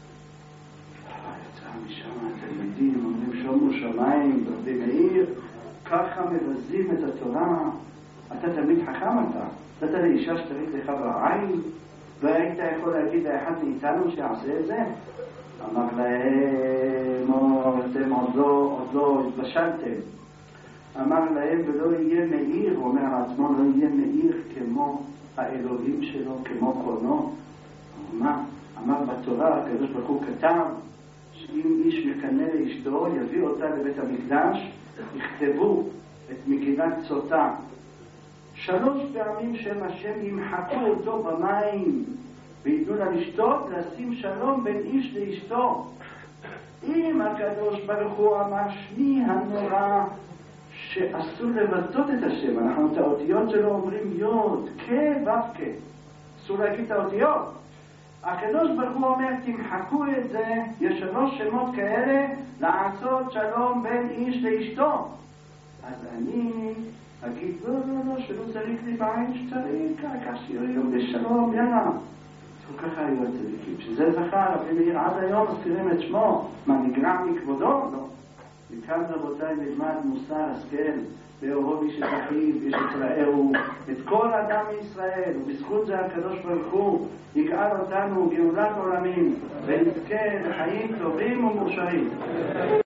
יצא משם התלמידים, אומרים שומו שמיים, רבי מאיר, ככה מבזים את התורה. אתה תמיד חכם אתה. אתה לאישה שתריד לך בעין, והיית יכול להגיד לאחד מאיתנו שיעשה את זה? אמר להם, או אתם עוד לא, עוד לא התבשלתם. אמר להם, ולא יהיה מאיר, הוא אומר על עצמו, לא יהיה מאיר כמו האלוהים שלו, כמו קונו. אמר, אמר בתורה, הקדוש ברוך הוא כתב, שאם איש מקנא לאשתו, יביא אותה לבית המקדש, יכתבו את מגילת סוטה. שלוש פעמים שם השם ימחקו אותו במים, ויתנו לה לשתות, לשים שלום בין איש לאשתו. אם הקדוש ברוך הוא אמר שמי הנורא, שאסור לבטאות את השם, אנחנו את האותיות שלו אומרים יוד, כ' ו' כ', אסור להגיד את האותיות. הקדוש ברוך הוא אומר, תמחקו את זה, יש שלוש שמות כאלה, לעשות שלום בין איש לאשתו. אז אני אגיד, לא, לא, לא, שלא צריך לי בעין שצריך, כך שיהיו בשלום, יאללה. כל כך היו הצדיקים, שזה זכר, רבי מאיר עד היום מזכירים את שמו, מה נגרע מכבודו? לא. מכאן רבותיי נלמד מוסר השכל, באורו איש את אחיו, איש את רעהו, את כל אדם מישראל, ובזכות זה הקדוש ברוך הוא יגאל אותנו גאולת עולמים, ונזכה לחיים טובים ומאושרים.